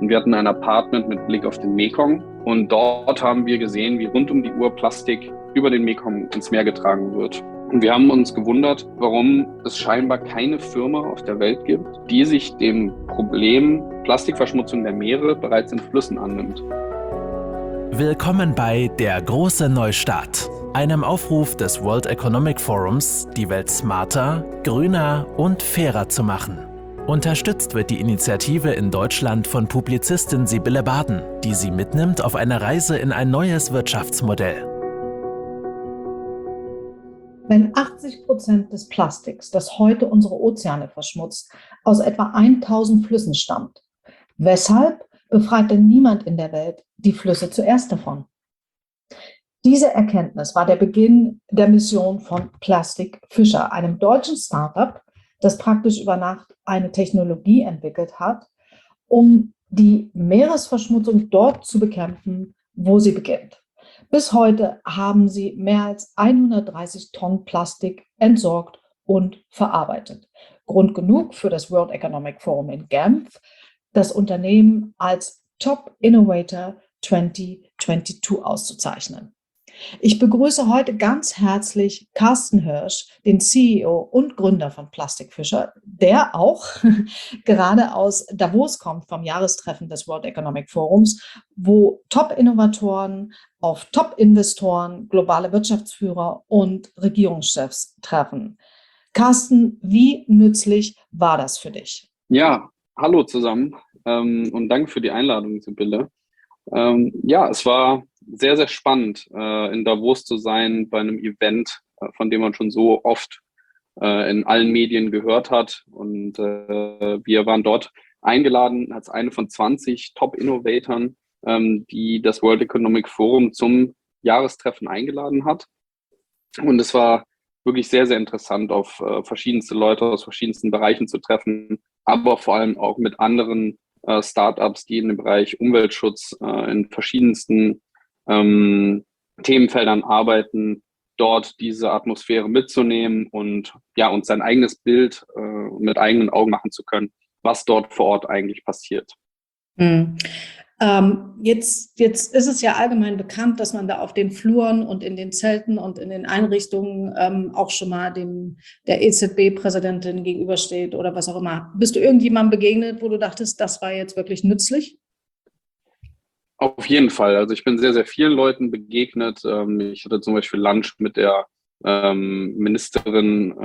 Und wir hatten ein Apartment mit Blick auf den Mekong. Und dort haben wir gesehen, wie rund um die Uhr Plastik über den Mekong ins Meer getragen wird. Und wir haben uns gewundert, warum es scheinbar keine Firma auf der Welt gibt, die sich dem Problem Plastikverschmutzung der Meere bereits in Flüssen annimmt. Willkommen bei Der große Neustart, einem Aufruf des World Economic Forums, die Welt smarter, grüner und fairer zu machen. Unterstützt wird die Initiative in Deutschland von Publizistin Sibylle Baden, die sie mitnimmt auf eine Reise in ein neues Wirtschaftsmodell. Wenn 80% des Plastiks, das heute unsere Ozeane verschmutzt, aus etwa 1000 Flüssen stammt, weshalb befreit denn niemand in der Welt die Flüsse zuerst davon? Diese Erkenntnis war der Beginn der Mission von Plastic Fisher, einem deutschen Startup, das praktisch über Nacht eine Technologie entwickelt hat, um die Meeresverschmutzung dort zu bekämpfen, wo sie beginnt. Bis heute haben sie mehr als 130 Tonnen Plastik entsorgt und verarbeitet. Grund genug für das World Economic Forum in Genf, das Unternehmen als Top Innovator 2022 auszuzeichnen. Ich begrüße heute ganz herzlich Carsten Hirsch, den CEO und Gründer von Plastic Fisher, der auch gerade aus Davos kommt, vom Jahrestreffen des World Economic Forums, wo Top-Innovatoren auf Top-Investoren, globale Wirtschaftsführer und Regierungschefs treffen. Carsten, wie nützlich war das für dich? Ja, hallo zusammen und danke für die Einladung, Sibylle. Es war sehr, sehr spannend, in Davos zu sein bei einem Event, von dem man schon so oft in allen Medien gehört hat. Und wir waren dort eingeladen als eine von 20 Top-Innovatoren, die das World Economic Forum zum Jahrestreffen eingeladen hat. Und es war wirklich sehr, sehr interessant, auf verschiedenste Leute aus verschiedensten Bereichen zu treffen, aber vor allem auch mit anderen Startups, die in dem Bereich Umweltschutz in verschiedensten Themenfeldern arbeiten, dort diese Atmosphäre mitzunehmen und ja, uns sein eigenes Bild mit eigenen Augen machen zu können, was dort vor Ort eigentlich passiert. Jetzt ist es ja allgemein bekannt, dass man da auf den Fluren und in den Zelten und in den Einrichtungen auch schon mal der EZB-Präsidentin gegenübersteht oder was auch immer. Bist du irgendjemandem begegnet, wo du dachtest, das war jetzt wirklich nützlich? Auf jeden Fall. Also ich bin sehr, sehr vielen Leuten begegnet. Ich hatte zum Beispiel Lunch mit der Ministerin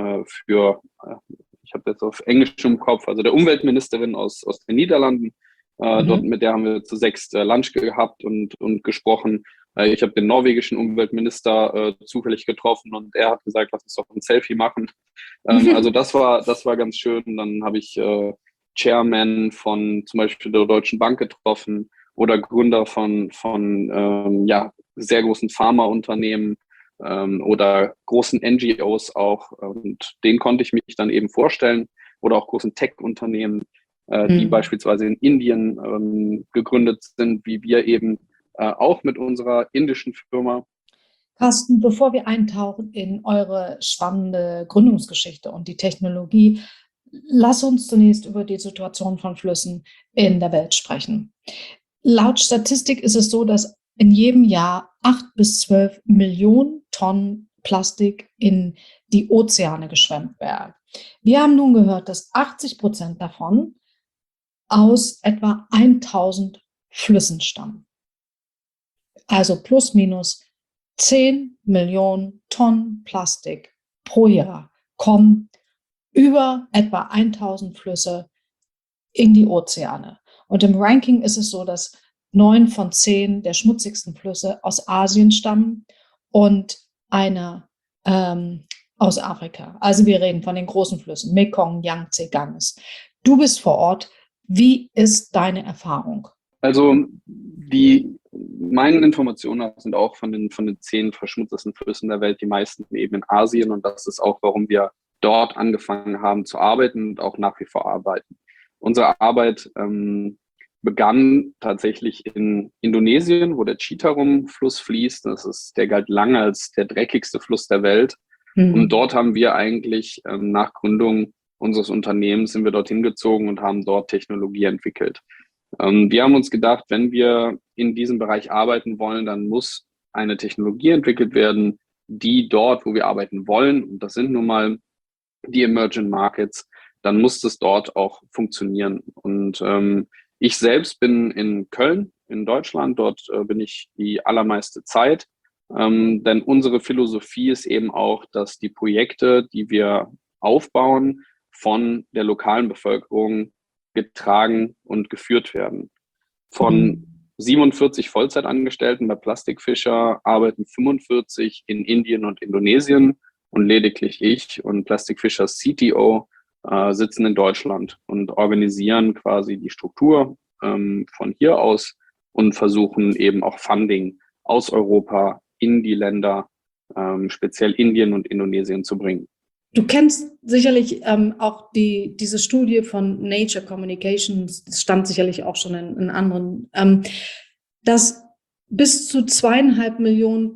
ich habe jetzt auf Englisch im Kopf, also der Umweltministerin aus den Niederlanden. Dort mit der haben wir zu 6 Lunch gehabt und gesprochen. Ich habe den norwegischen Umweltminister zufällig getroffen und er hat gesagt, lass uns doch ein Selfie machen. Also das war ganz schön. Dann habe ich Chairman von zum Beispiel der Deutschen Bank getroffen oder Gründer von sehr großen Pharmaunternehmen oder großen NGOs auch. Und denen konnte ich mich dann eben vorstellen oder auch großen Tech-Unternehmen, die beispielsweise in Indien gegründet sind, wie wir eben auch mit unserer indischen Firma. Carsten, bevor wir eintauchen in eure spannende Gründungsgeschichte und die Technologie, lass uns zunächst über die Situation von Flüssen in der Welt sprechen. Laut Statistik ist es so, dass in jedem Jahr 8 bis 12 Millionen Tonnen Plastik in die Ozeane geschwemmt werden. Wir haben nun gehört, dass 80% davon aus etwa 1000 Flüssen stammen. Also plus minus 10 Millionen Tonnen Plastik pro Jahr kommen über etwa 1000 Flüsse in die Ozeane. Und im Ranking ist es so, dass 9 von 10 der schmutzigsten Flüsse aus Asien stammen und einer aus Afrika. Also wir reden von den großen Flüssen, Mekong, Yangtze, Ganges. Du bist vor Ort. Wie ist deine Erfahrung? Also meine Informationen sind auch von den 10 verschmutztesten Flüssen der Welt, die meisten eben in Asien. Und das ist auch, warum wir dort angefangen haben zu arbeiten und auch nach wie vor arbeiten. Unsere Arbeit begann tatsächlich in Indonesien, wo der Citarum-Fluss fließt. Der galt lange als der dreckigste Fluss der Welt. Und dort haben wir eigentlich nach Gründung unseres Unternehmens sind wir dorthin gezogen und haben dort Technologie entwickelt. Wir haben uns gedacht, wenn wir in diesem Bereich arbeiten wollen, dann muss eine Technologie entwickelt werden, die dort, wo wir arbeiten wollen, und das sind nun mal die Emerging Markets, dann muss das dort auch funktionieren. Und ich selbst bin in Köln, in Deutschland. Dort bin ich die allermeiste Zeit. Denn unsere Philosophie ist eben auch, dass die Projekte, die wir aufbauen, von der lokalen Bevölkerung getragen und geführt werden. Von 47 Vollzeitangestellten bei Plastic Fisher arbeiten 45 in Indien und Indonesien und lediglich ich und Plastic Fishers CTO sitzen in Deutschland und organisieren quasi die Struktur von hier aus und versuchen eben auch Funding aus Europa in die Länder, speziell Indien und Indonesien, zu bringen. Du kennst sicherlich auch diese Studie von Nature Communications, das stand sicherlich auch schon in anderen, dass bis zu 2,5 Millionen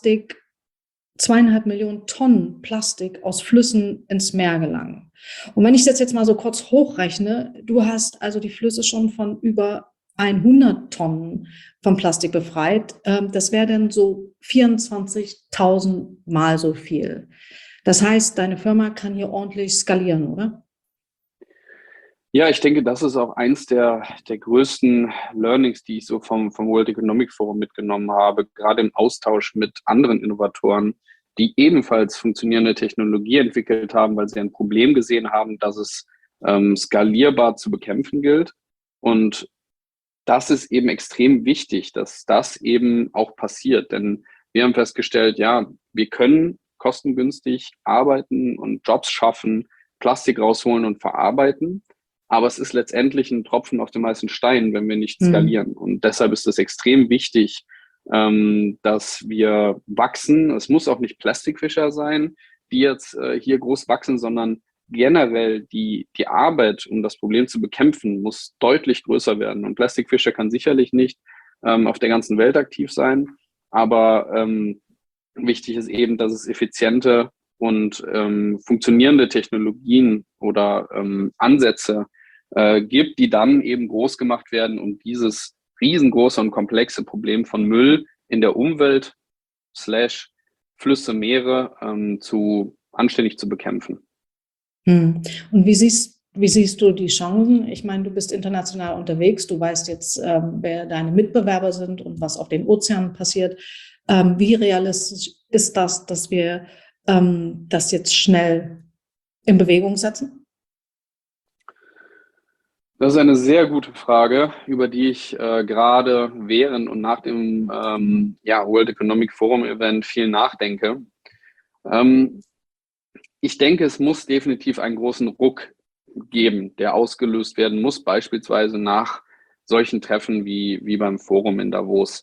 Tonnen Plastik aus Flüssen ins Meer gelangen. Und wenn ich das jetzt mal so kurz hochrechne, du hast also die Flüsse schon von über 100 Tonnen von Plastik befreit. Das wäre dann so 24.000 Mal so viel. Das heißt, deine Firma kann hier ordentlich skalieren, oder? Ja, ich denke, das ist auch eins der größten Learnings, die ich so vom World Economic Forum mitgenommen habe, gerade im Austausch mit anderen Innovatoren, die ebenfalls funktionierende Technologie entwickelt haben, weil sie ein Problem gesehen haben, dass es skalierbar zu bekämpfen gilt. Und das ist eben extrem wichtig, dass das eben auch passiert. Denn wir haben festgestellt, ja, wir können kostengünstig arbeiten und Jobs schaffen, Plastik rausholen und verarbeiten. Aber es ist letztendlich ein Tropfen auf dem heißen Stein, wenn wir nicht skalieren. Und deshalb ist es extrem wichtig, dass wir wachsen. Es muss auch nicht Plastic Fisher sein, die jetzt hier groß wachsen, sondern generell die Arbeit, um das Problem zu bekämpfen, muss deutlich größer werden. Und Plastic Fisher kann sicherlich nicht auf der ganzen Welt aktiv sein, aber wichtig ist eben, dass es effiziente und funktionierende Technologien oder Ansätze gibt, die dann eben groß gemacht werden, um dieses riesengroße und komplexe Problem von Müll in der Umwelt / Flüsse, Meere anständig zu bekämpfen. Und wie siehst du die Chancen? Ich meine, du bist international unterwegs, du weißt jetzt, wer deine Mitbewerber sind und was auf den Ozeanen passiert. Wie realistisch ist das, dass wir das jetzt schnell in Bewegung setzen? Das ist eine sehr gute Frage, über die ich gerade während und nach dem World Economic Forum Event viel nachdenke. Ich denke, es muss definitiv einen großen Ruck geben, der ausgelöst werden muss, beispielsweise nach solchen Treffen wie beim Forum in Davos.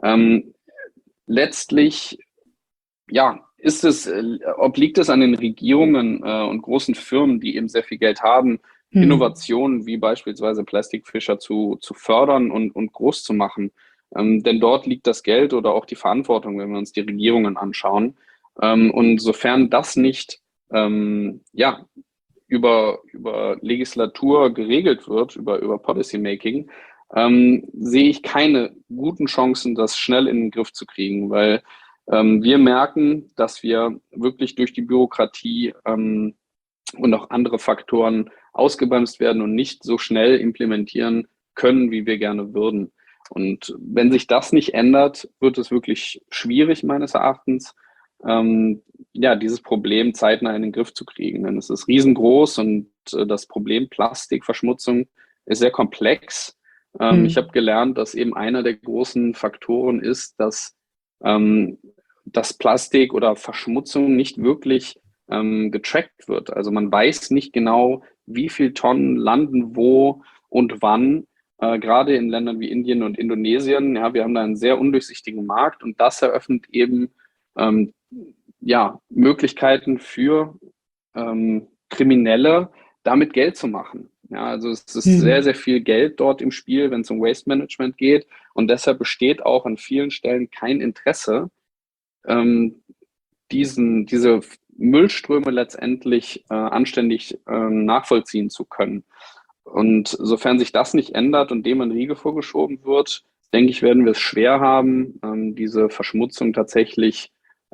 Letztlich, ja, obliegt es an den Regierungen und großen Firmen, die eben sehr viel Geld haben, Innovationen wie beispielsweise Plastic Fisher zu fördern und groß zu machen. Denn dort liegt das Geld oder auch die Verantwortung, wenn wir uns die Regierungen anschauen. Und sofern das nicht über Legislatur geregelt wird, über Policy Making, sehe ich keine guten Chancen, das schnell in den Griff zu kriegen, weil wir merken, dass wir wirklich durch die Bürokratie und auch andere Faktoren ausgebremst werden und nicht so schnell implementieren können, wie wir gerne würden. Und wenn sich das nicht ändert, wird es wirklich schwierig, meines Erachtens, dieses Problem zeitnah in den Griff zu kriegen. Denn es ist riesengroß und das Problem Plastikverschmutzung ist sehr komplex. Ich habe gelernt, dass eben einer der großen Faktoren ist, dass das Plastik oder Verschmutzung nicht wirklich getrackt wird. Also man weiß nicht genau, wie viel Tonnen landen wo und wann. Gerade in Ländern wie Indien und Indonesien, ja, wir haben da einen sehr undurchsichtigen Markt und das eröffnet eben Möglichkeiten für Kriminelle, damit Geld zu machen. Ja, also es ist sehr, sehr viel Geld dort im Spiel, wenn es um Waste Management geht. Und deshalb besteht auch an vielen Stellen kein Interesse, diese Müllströme letztendlich anständig nachvollziehen zu können. Und sofern sich das nicht ändert und dem ein Riegel vorgeschoben wird, denke ich, werden wir es schwer haben, diese Verschmutzung tatsächlich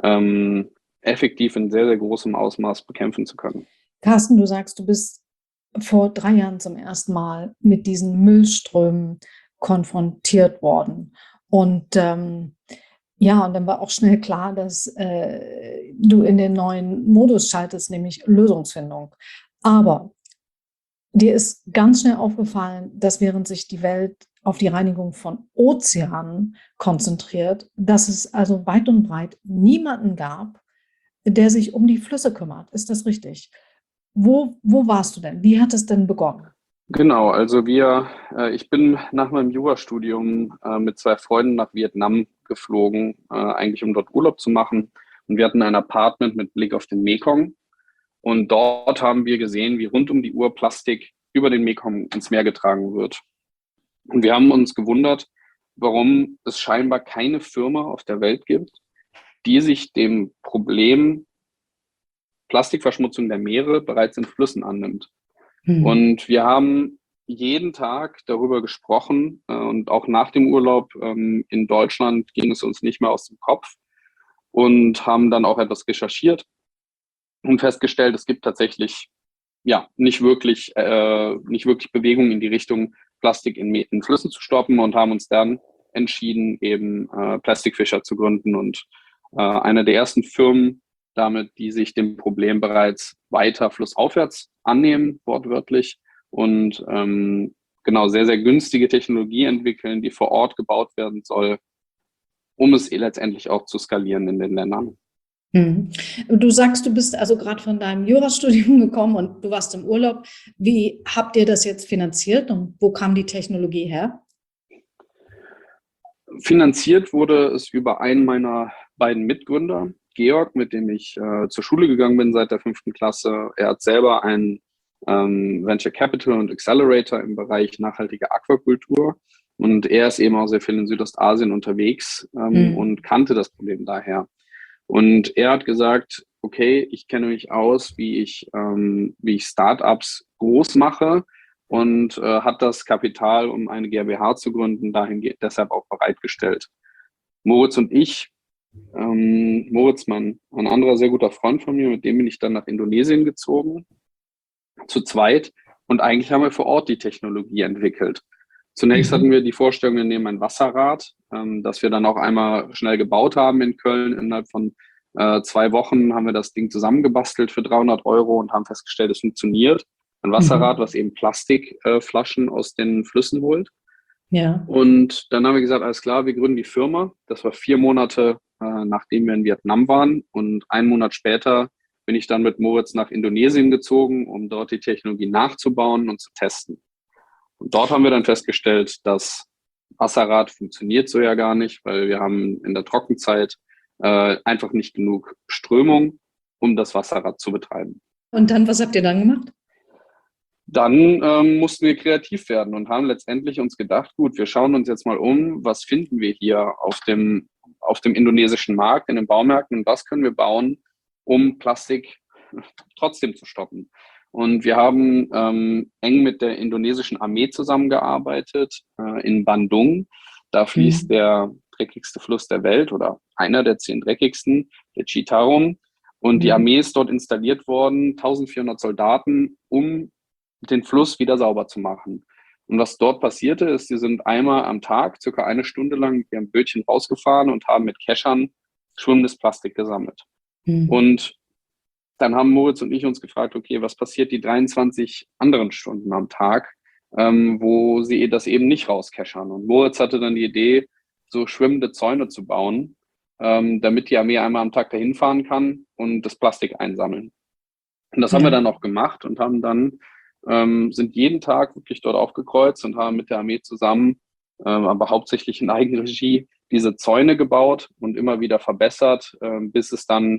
effektiv in sehr, sehr großem Ausmaß bekämpfen zu können. Carsten, du sagst, du bist vor 3 Jahren zum ersten Mal mit diesen Müllströmen konfrontiert worden. Und ja, und dann war auch schnell klar, dass du in den neuen Modus schaltest, nämlich Lösungsfindung. Aber dir ist ganz schnell aufgefallen, dass während sich die Welt auf die Reinigung von Ozeanen konzentriert, dass es also weit und breit niemanden gab, der sich um die Flüsse kümmert. Ist das richtig? Wo warst du denn? Wie hat es denn begonnen? Genau, also ich bin nach meinem Jurastudium mit 2 Freunden nach Vietnam geflogen, eigentlich um dort Urlaub zu machen. Und wir hatten ein Apartment mit Blick auf den Mekong. Und dort haben wir gesehen, wie rund um die Uhr Plastik über den Mekong ins Meer getragen wird. Und wir haben uns gewundert, warum es scheinbar keine Firma auf der Welt gibt, die sich dem Problem Plastikverschmutzung der Meere bereits in Flüssen annimmt. Und wir haben jeden Tag darüber gesprochen und auch nach dem Urlaub in Deutschland ging es uns nicht mehr aus dem Kopf und haben dann auch etwas recherchiert und festgestellt, es gibt tatsächlich nicht wirklich Bewegung in die Richtung, Plastik in Flüssen zu stoppen und haben uns dann entschieden, eben Plastic Fisher zu gründen und eine der ersten Firmen damit, die sich dem Problem bereits weiter flussaufwärts annehmen, wortwörtlich, und genau sehr, sehr günstige Technologie entwickeln, die vor Ort gebaut werden soll, um es letztendlich auch zu skalieren in den Ländern. Du sagst, du bist also gerade von deinem Jurastudium gekommen und du warst im Urlaub. Wie habt ihr das jetzt finanziert und wo kam die Technologie her? Finanziert wurde es über einen meiner beiden Mitgründer, Georg, mit dem ich zur Schule gegangen bin seit der 5. Klasse. Er hat selber einen Venture Capital und Accelerator im Bereich nachhaltige Aquakultur. Und er ist eben auch sehr viel in Südostasien unterwegs und kannte das Problem daher. Und er hat gesagt, okay, ich kenne mich aus, wie ich Startups groß mache und hat das Kapital, um eine GmbH zu gründen, deshalb auch bereitgestellt. Moritz und ich, Moritz, ein anderer sehr guter Freund von mir, mit dem bin ich dann nach Indonesien gezogen, zu zweit. Und eigentlich haben wir vor Ort die Technologie entwickelt. Zunächst hatten wir die Vorstellung, wir nehmen ein Wasserrad, das wir dann auch einmal schnell gebaut haben in Köln. Innerhalb von 2 Wochen haben wir das Ding zusammengebastelt für 300 € und haben festgestellt, es funktioniert. Ein Wasserrad, was eben Plastikflaschen aus den Flüssen holt. Ja. Und dann haben wir gesagt, alles klar, wir gründen die Firma. Das war 4 Monate, nachdem wir in Vietnam waren. Und 1 Monat später bin ich dann mit Moritz nach Indonesien gezogen, um dort die Technologie nachzubauen und zu testen. Und dort haben wir dann festgestellt, das Wasserrad funktioniert so ja gar nicht, weil wir haben in der Trockenzeit einfach nicht genug Strömung, um das Wasserrad zu betreiben. Und dann, was habt ihr dann gemacht? Dann mussten wir kreativ werden und haben letztendlich uns gedacht, gut, wir schauen uns jetzt mal um, was finden wir hier auf dem indonesischen Markt, in den Baumärkten und was können wir bauen, um Plastik trotzdem zu stoppen. Und wir haben eng mit der indonesischen Armee zusammengearbeitet in Bandung. Da fließt der dreckigste Fluss der Welt oder einer der 10 dreckigsten, der Citarum. Und die Armee ist dort installiert worden, 1400 Soldaten, um den Fluss wieder sauber zu machen. Und was dort passierte, ist, sie sind einmal am Tag, circa 1 Stunde lang, mit ihrem Bötchen rausgefahren und haben mit Keschern schwimmendes Plastik gesammelt. Und dann haben Moritz und ich uns gefragt, okay, was passiert die 23 anderen Stunden am Tag, wo sie das eben nicht rauskeschern. Und Moritz hatte dann die Idee, so schwimmende Zäune zu bauen, damit die Armee einmal am Tag dahin fahren kann und das Plastik einsammeln. Und das haben wir dann auch gemacht und haben dann sind jeden Tag wirklich dort aufgekreuzt und haben mit der Armee zusammen, aber hauptsächlich in Eigenregie, diese Zäune gebaut und immer wieder verbessert, bis es dann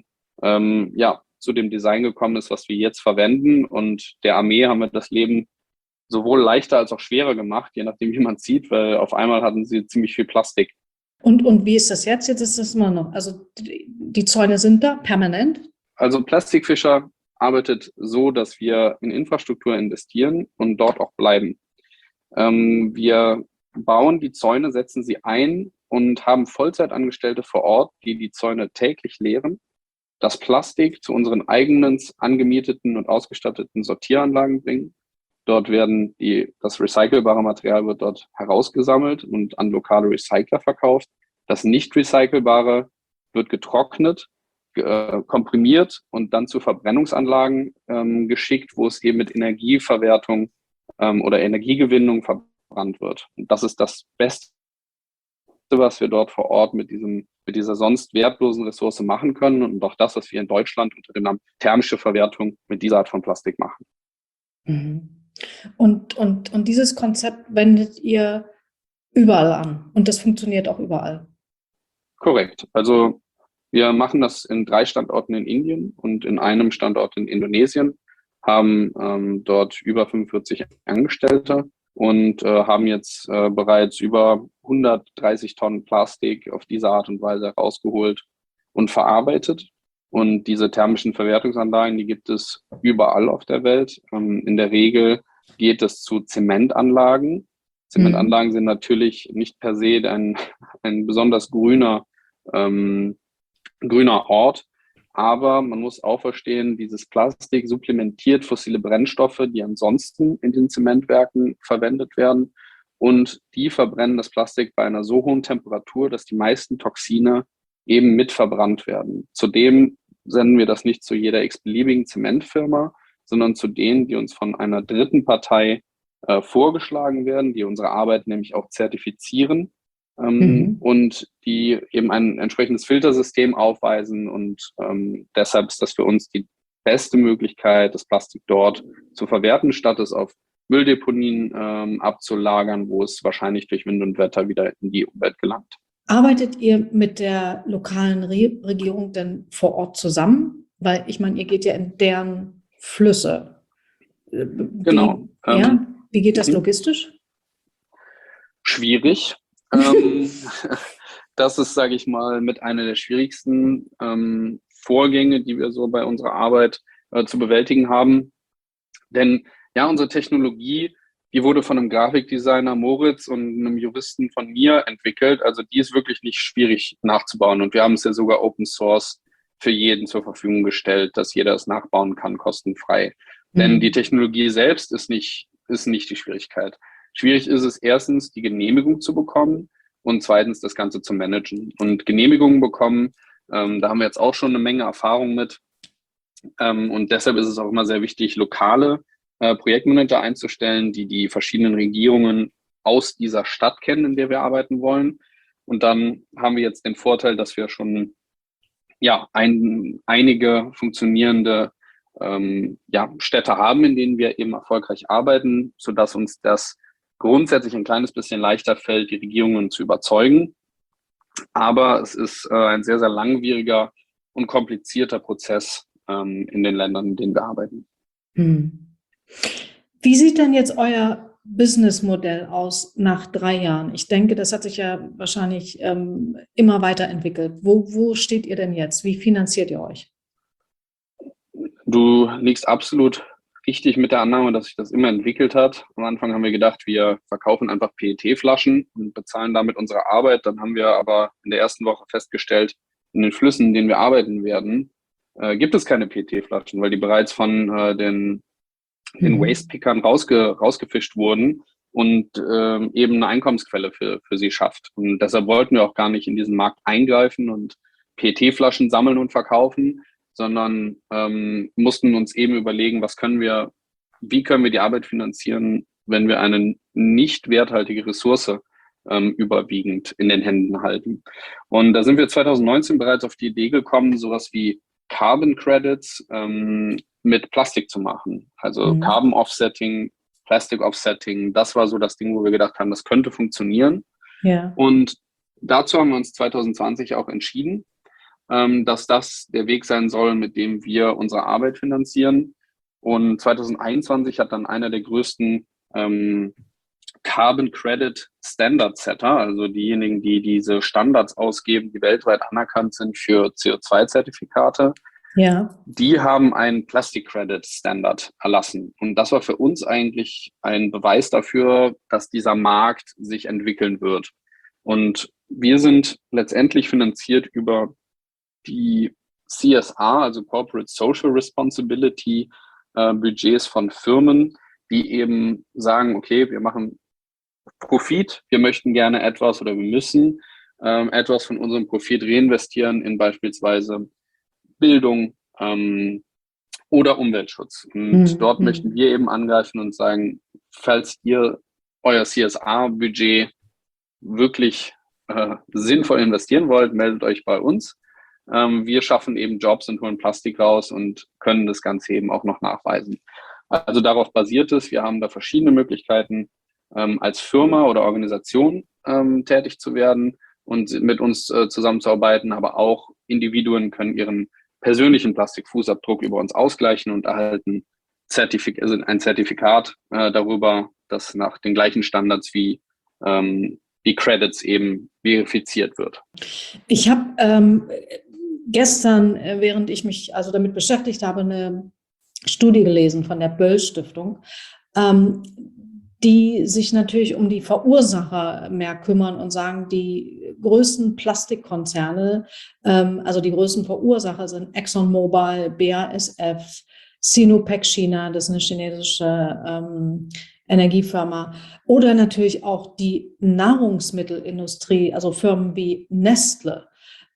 zu dem Design gekommen ist, was wir jetzt verwenden. Und der Armee haben wir das Leben sowohl leichter als auch schwerer gemacht, je nachdem, wie man sieht, weil auf einmal hatten sie ziemlich viel Plastik. Und wie ist das jetzt? Jetzt ist das immer noch, also die Zäune sind da permanent? Also Plastic Fisher arbeitet so, dass wir in Infrastruktur investieren und dort auch bleiben. Wir bauen die Zäune, setzen sie ein und haben Vollzeitangestellte vor Ort, die die Zäune täglich leeren, das Plastik zu unseren eigenen angemieteten und ausgestatteten Sortieranlagen bringen. Dort werden das recycelbare Material wird dort herausgesammelt und an lokale Recycler verkauft. Das nicht recycelbare wird getrocknet, komprimiert und dann zu Verbrennungsanlagen geschickt, wo es eben mit Energieverwertung oder Energiegewinnung verbrannt wird. Und das ist das Beste, was wir dort vor Ort mit dieser sonst wertlosen Ressource machen können und auch das, was wir in Deutschland unter dem Namen thermische Verwertung mit dieser Art von Plastik machen. Mhm. Und dieses Konzept wendet ihr überall an und das funktioniert auch überall. Korrekt. Also wir machen das in 3 Standorten in Indien und in einem Standort in Indonesien, haben dort über 45 Angestellte und haben jetzt bereits über 130 Tonnen Plastik auf diese Art und Weise rausgeholt und verarbeitet. Und diese thermischen Verwertungsanlagen, die gibt es überall auf der Welt. In der Regel geht es zu Zementanlagen. Zementanlagen sind natürlich nicht per se ein besonders grüner Ort, aber man muss auch verstehen, dieses Plastik supplementiert fossile Brennstoffe, die ansonsten in den Zementwerken verwendet werden, und die verbrennen das Plastik bei einer so hohen Temperatur, dass die meisten Toxine eben mit verbrannt werden. Zudem senden wir das nicht zu jeder x-beliebigen Zementfirma, sondern zu denen, die uns von einer dritten Partei vorgeschlagen werden, die unsere Arbeit nämlich auch zertifizieren und die eben ein entsprechendes Filtersystem aufweisen. Und deshalb ist das für uns die beste Möglichkeit, das Plastik dort zu verwerten, statt es auf Mülldeponien abzulagern, wo es wahrscheinlich durch Wind und Wetter wieder in die Umwelt gelangt. Arbeitet ihr mit der lokalen Regierung denn vor Ort zusammen? Weil ich meine, ihr geht ja in deren Flüsse. Genau. Wie geht das logistisch? Schwierig. Das ist, sage ich mal, mit einer der schwierigsten Vorgänge, die wir so bei unserer Arbeit zu bewältigen haben. Denn ja, unsere Technologie, die wurde von einem Grafikdesigner Moritz und einem Juristen von mir entwickelt. Also die ist wirklich nicht schwierig nachzubauen. Und wir haben es ja sogar Open Source für jeden zur Verfügung gestellt, dass jeder es nachbauen kann, kostenfrei. Denn die Technologie selbst ist nicht die Schwierigkeit. Schwierig ist es erstens, die Genehmigung zu bekommen und zweitens, das Ganze zu managen. Und Genehmigungen bekommen, da haben wir jetzt auch schon eine Menge Erfahrung mit. Und deshalb ist es auch immer sehr wichtig, lokale Projektmanager einzustellen, die die verschiedenen Regierungen aus dieser Stadt kennen, in der wir arbeiten wollen. Und dann haben wir jetzt den Vorteil, dass wir schon einige funktionierende Städte haben, in denen wir eben erfolgreich arbeiten, sodass uns das grundsätzlich ein kleines bisschen leichter fällt, die Regierungen zu überzeugen. Aber es ist ein sehr, sehr langwieriger und komplizierter Prozess in den Ländern, in denen wir arbeiten. Wie sieht denn jetzt euer Businessmodell aus nach 3 Jahren? Ich denke, das hat sich ja wahrscheinlich immer weiterentwickelt. Wo steht ihr denn jetzt? Wie finanziert ihr euch? Du liegst absolut richtig mit der Annahme, dass sich das immer entwickelt hat. Am Anfang haben wir gedacht, wir verkaufen einfach PET-Flaschen und bezahlen damit unsere Arbeit. Dann haben wir aber in der ersten Woche festgestellt, in den Flüssen, in denen wir arbeiten werden, gibt es keine PET-Flaschen, weil die bereits von den Waste-Pickern rausgefischt wurden und eben eine Einkommensquelle für sie schafft. Und deshalb wollten wir auch gar nicht in diesen Markt eingreifen und PET-Flaschen sammeln und verkaufen, sondern mussten uns eben überlegen, wie können wir die Arbeit finanzieren, wenn wir eine nicht werthaltige Ressource überwiegend in den Händen halten. Und da sind wir 2019 bereits auf die Idee gekommen, sowas wie Carbon Credits mit Plastik zu machen. Also Carbon Offsetting, Plastic Offsetting, das war so das Ding, wo wir gedacht haben, das könnte funktionieren. Ja. Und dazu haben wir uns 2020 auch entschieden, dass das der Weg sein soll, mit dem wir unsere Arbeit finanzieren. Und 2021 hat dann einer der größten Carbon Credit Standard Setter, also diejenigen, die diese Standards ausgeben, die weltweit anerkannt sind für CO2-Zertifikate, Ja. Die haben einen Plastic Credit Standard erlassen. Und das war für uns eigentlich ein Beweis dafür, dass dieser Markt sich entwickeln wird. Und wir sind letztendlich finanziert über die CSR, also Corporate Social Responsibility, Budgets von Firmen, die eben sagen, okay, wir machen Profit, wir möchten gerne etwas oder wir müssen etwas von unserem Profit reinvestieren in beispielsweise Bildung oder Umweltschutz. Und dort möchten wir eben angreifen und sagen, falls ihr euer CSR-Budget wirklich sinnvoll investieren wollt, meldet euch bei uns. Wir schaffen eben Jobs und holen Plastik raus und können das Ganze eben auch noch nachweisen. Also darauf basiert es. Wir haben da verschiedene Möglichkeiten, als Firma oder Organisation tätig zu werden und mit uns zusammenzuarbeiten, aber auch Individuen können ihren persönlichen Plastikfußabdruck über uns ausgleichen und erhalten ein Zertifikat darüber, das nach den gleichen Standards wie die Credits eben verifiziert wird. Ich habe gestern, während ich mich also damit beschäftigt habe, eine Studie gelesen von der Böll-Stiftung, die sich natürlich um die Verursacher mehr kümmern und sagen, die größten Plastikkonzerne, also die größten Verursacher sind ExxonMobil, BASF, Sinopec China, das ist eine chinesische Energiefirma, oder natürlich auch die Nahrungsmittelindustrie, also Firmen wie Nestle.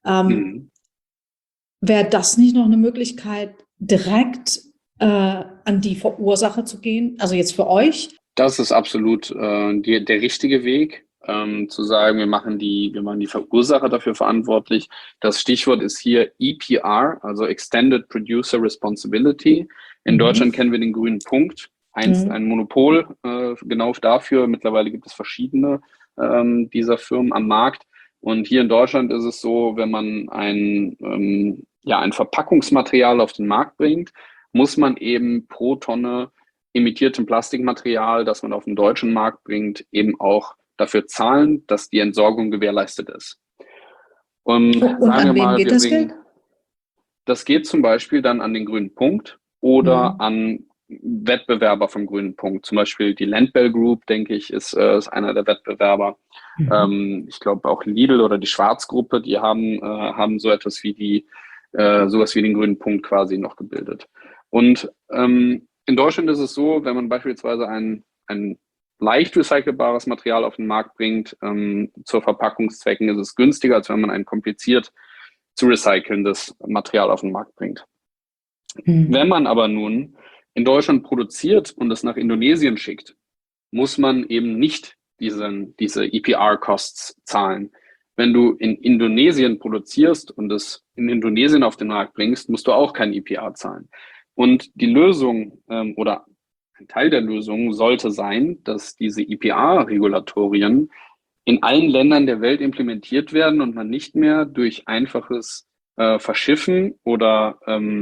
Wäre das nicht noch eine Möglichkeit, direkt an die Verursacher zu gehen? Also jetzt für euch? Das ist absolut der richtige Weg, zu sagen, wir machen die Verursacher dafür verantwortlich. Das Stichwort ist hier EPR, also Extended Producer Responsibility. In Deutschland kennen wir den grünen Punkt. Ein Monopol genau dafür. Mittlerweile gibt es verschiedene dieser Firmen am Markt. Und hier in Deutschland ist es so, wenn man ein Verpackungsmaterial auf den Markt bringt, muss man eben pro Tonne imitiertem Plastikmaterial, das man auf den deutschen Markt bringt, eben auch dafür zahlen, dass die Entsorgung gewährleistet ist. Und sagen wir mal, geht das Geld? Das geht zum Beispiel dann an den grünen Punkt oder an Wettbewerber vom grünen Punkt. Zum Beispiel die Landbell Group, denke ich, ist einer der Wettbewerber. Ich glaube auch Lidl oder die Schwarz-Gruppe, die haben so etwas wie sowas wie den grünen Punkt quasi noch gebildet. Und in Deutschland ist es so, wenn man beispielsweise ein leicht recycelbares Material auf den Markt bringt, zur Verpackungszwecken ist es günstiger, als wenn man ein kompliziert zu recycelndes Material auf den Markt bringt. Wenn man aber nun in Deutschland produziert und es nach Indonesien schickt, muss man eben nicht diese EPR-Costs zahlen. Wenn du in Indonesien produzierst und es in Indonesien auf den Markt bringst, musst du auch kein EPR zahlen. Und die Lösung oder ein Teil der Lösung sollte sein, dass diese EPR-Regulatorien in allen Ländern der Welt implementiert werden und man nicht mehr durch einfaches Verschiffen oder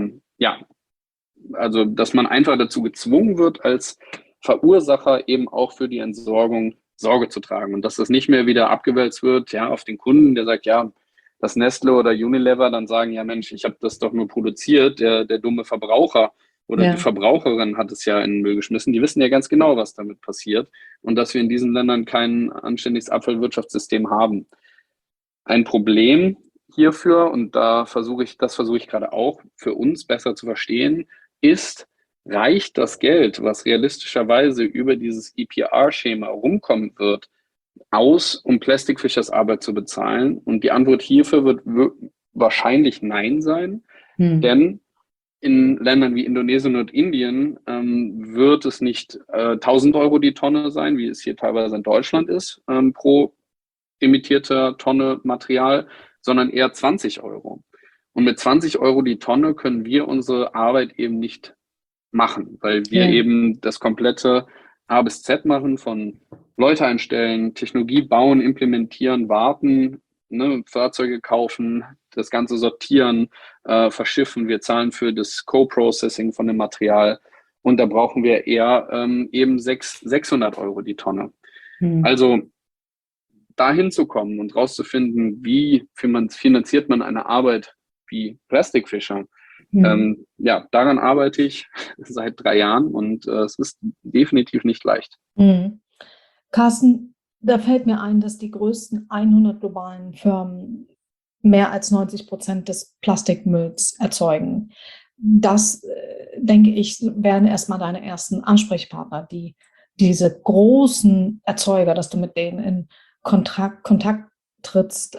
also dass man einfach dazu gezwungen wird, als Verursacher eben auch für die Entsorgung Sorge zu tragen und dass das nicht mehr wieder abgewälzt wird, ja, auf den Kunden, der sagt, ja, dass Nestle oder Unilever dann sagen, ja Mensch, ich habe das doch nur produziert, der dumme Verbraucher oder die Verbraucherin hat es ja in den Müll geschmissen. Die wissen ja ganz genau, was damit passiert und dass wir in diesen Ländern kein anständiges Abfallwirtschaftssystem haben. Ein Problem hierfür, und das versuche ich gerade auch für uns besser zu verstehen, ist, reicht das Geld, was realistischerweise über dieses EPR-Schema rumkommen wird, aus, um Plastic Fishers Arbeit zu bezahlen? Und die Antwort hierfür wird wahrscheinlich nein sein, denn in Ländern wie Indonesien und Indien wird es nicht 1.000 Euro die Tonne sein, wie es hier teilweise in Deutschland ist, pro emittierter Tonne Material, sondern eher 20 Euro. Und mit 20 Euro die Tonne können wir unsere Arbeit eben nicht machen, weil wir eben das komplette A bis Z machen, von Leute einstellen, Technologie bauen, implementieren, warten, Fahrzeuge kaufen, das Ganze sortieren, verschiffen. Wir zahlen für das Co-Processing von dem Material und da brauchen wir eher eben 600 Euro die Tonne. Also dahin zu kommen und rauszufinden, wie finanziert man eine Arbeit wie Plastic Fisher, Ja, daran arbeite ich seit 3 Jahren und es ist definitiv nicht leicht. Carsten, da fällt mir ein, dass die größten 100 globalen Firmen mehr als 90% des Plastikmülls erzeugen. Das, denke ich, werden erstmal deine ersten Ansprechpartner, diese großen Erzeuger, dass du mit denen in Kontakt trittst.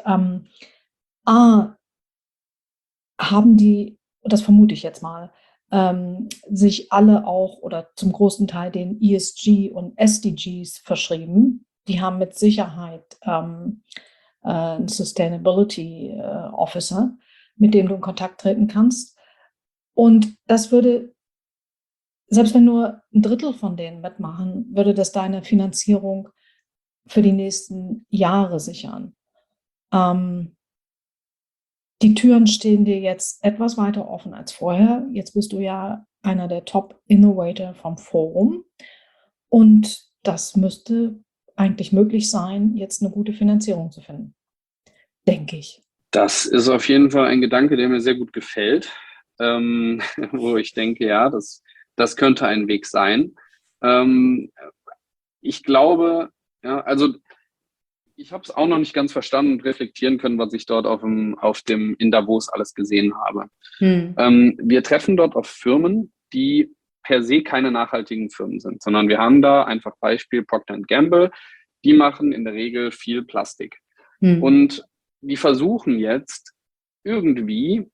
Haben die, das vermute ich jetzt mal, sich alle auch oder zum großen Teil den ESG und SDGs verschrieben. Die haben mit Sicherheit einen Sustainability Officer, mit dem du in Kontakt treten kannst. Und das würde, selbst wenn nur ein Drittel von denen mitmachen, würde das deine Finanzierung für die nächsten Jahre sichern. Die Türen stehen dir jetzt etwas weiter offen als vorher. Jetzt bist du ja einer der Top-Innovator vom Forum. Und das müsste eigentlich möglich sein, jetzt eine gute Finanzierung zu finden, denke ich. Das ist auf jeden Fall ein Gedanke, der mir sehr gut gefällt, wo ich denke, ja, das könnte ein Weg sein. Ich glaube, ja, also ich habe es auch noch nicht ganz verstanden und reflektieren können, was ich dort in Davos alles gesehen habe. Wir treffen dort auf Firmen, die per se keine nachhaltigen Firmen sind, sondern wir haben da einfach Beispiel Procter & Gamble, die machen in der Regel viel Plastik. Und die versuchen jetzt irgendwie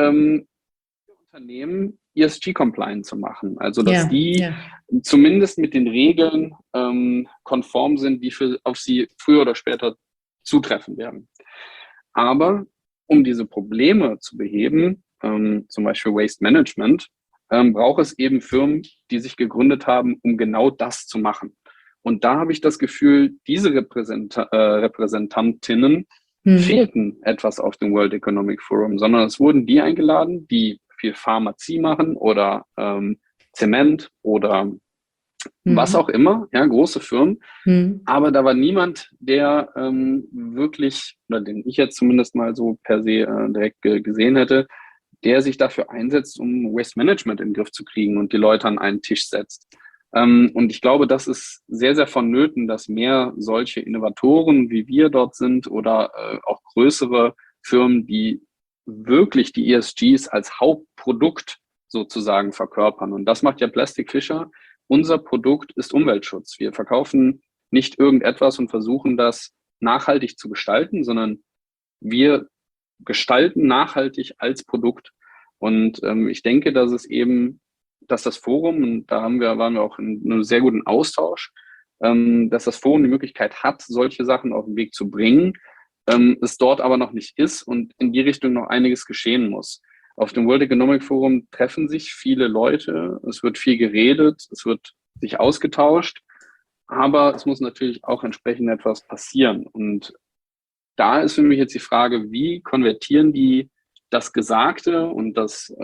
Unternehmen ESG-compliant zu machen. Also dass die zumindest mit den Regeln konform sind, die auf sie früher oder später zutreffen werden. Aber um diese Probleme zu beheben, zum Beispiel Waste Management, braucht es eben Firmen, die sich gegründet haben, um genau das zu machen. Und da habe ich das Gefühl, diese Repräsentantinnen fehlten etwas auf dem World Economic Forum, sondern es wurden die eingeladen, die viel Pharmazie machen oder Zement oder was auch immer, ja, große Firmen. Aber da war niemand, der wirklich, oder den ich jetzt zumindest mal so per se direkt gesehen hätte, der sich dafür einsetzt, um Waste Management in den Griff zu kriegen und die Leute an einen Tisch setzt. Und ich glaube, das ist sehr, sehr vonnöten, dass mehr solche Innovatoren, wie wir dort sind, oder auch größere Firmen, die wirklich die ESGs als Hauptprodukt sozusagen verkörpern. Und das macht ja Plastic Fisher. Unser Produkt ist Umweltschutz. Wir verkaufen nicht irgendetwas und versuchen das nachhaltig zu gestalten, sondern wir gestalten nachhaltig als Produkt. Und ich denke, dass das Forum, und da waren wir auch in einem sehr guten Austausch, dass das Forum die Möglichkeit hat, solche Sachen auf den Weg zu bringen, es dort aber noch nicht ist und in die Richtung noch einiges geschehen muss. Auf dem World Economic Forum treffen sich viele Leute, es wird viel geredet, es wird sich ausgetauscht, aber es muss natürlich auch entsprechend etwas passieren. Und da ist für mich jetzt die Frage, wie konvertieren die das Gesagte und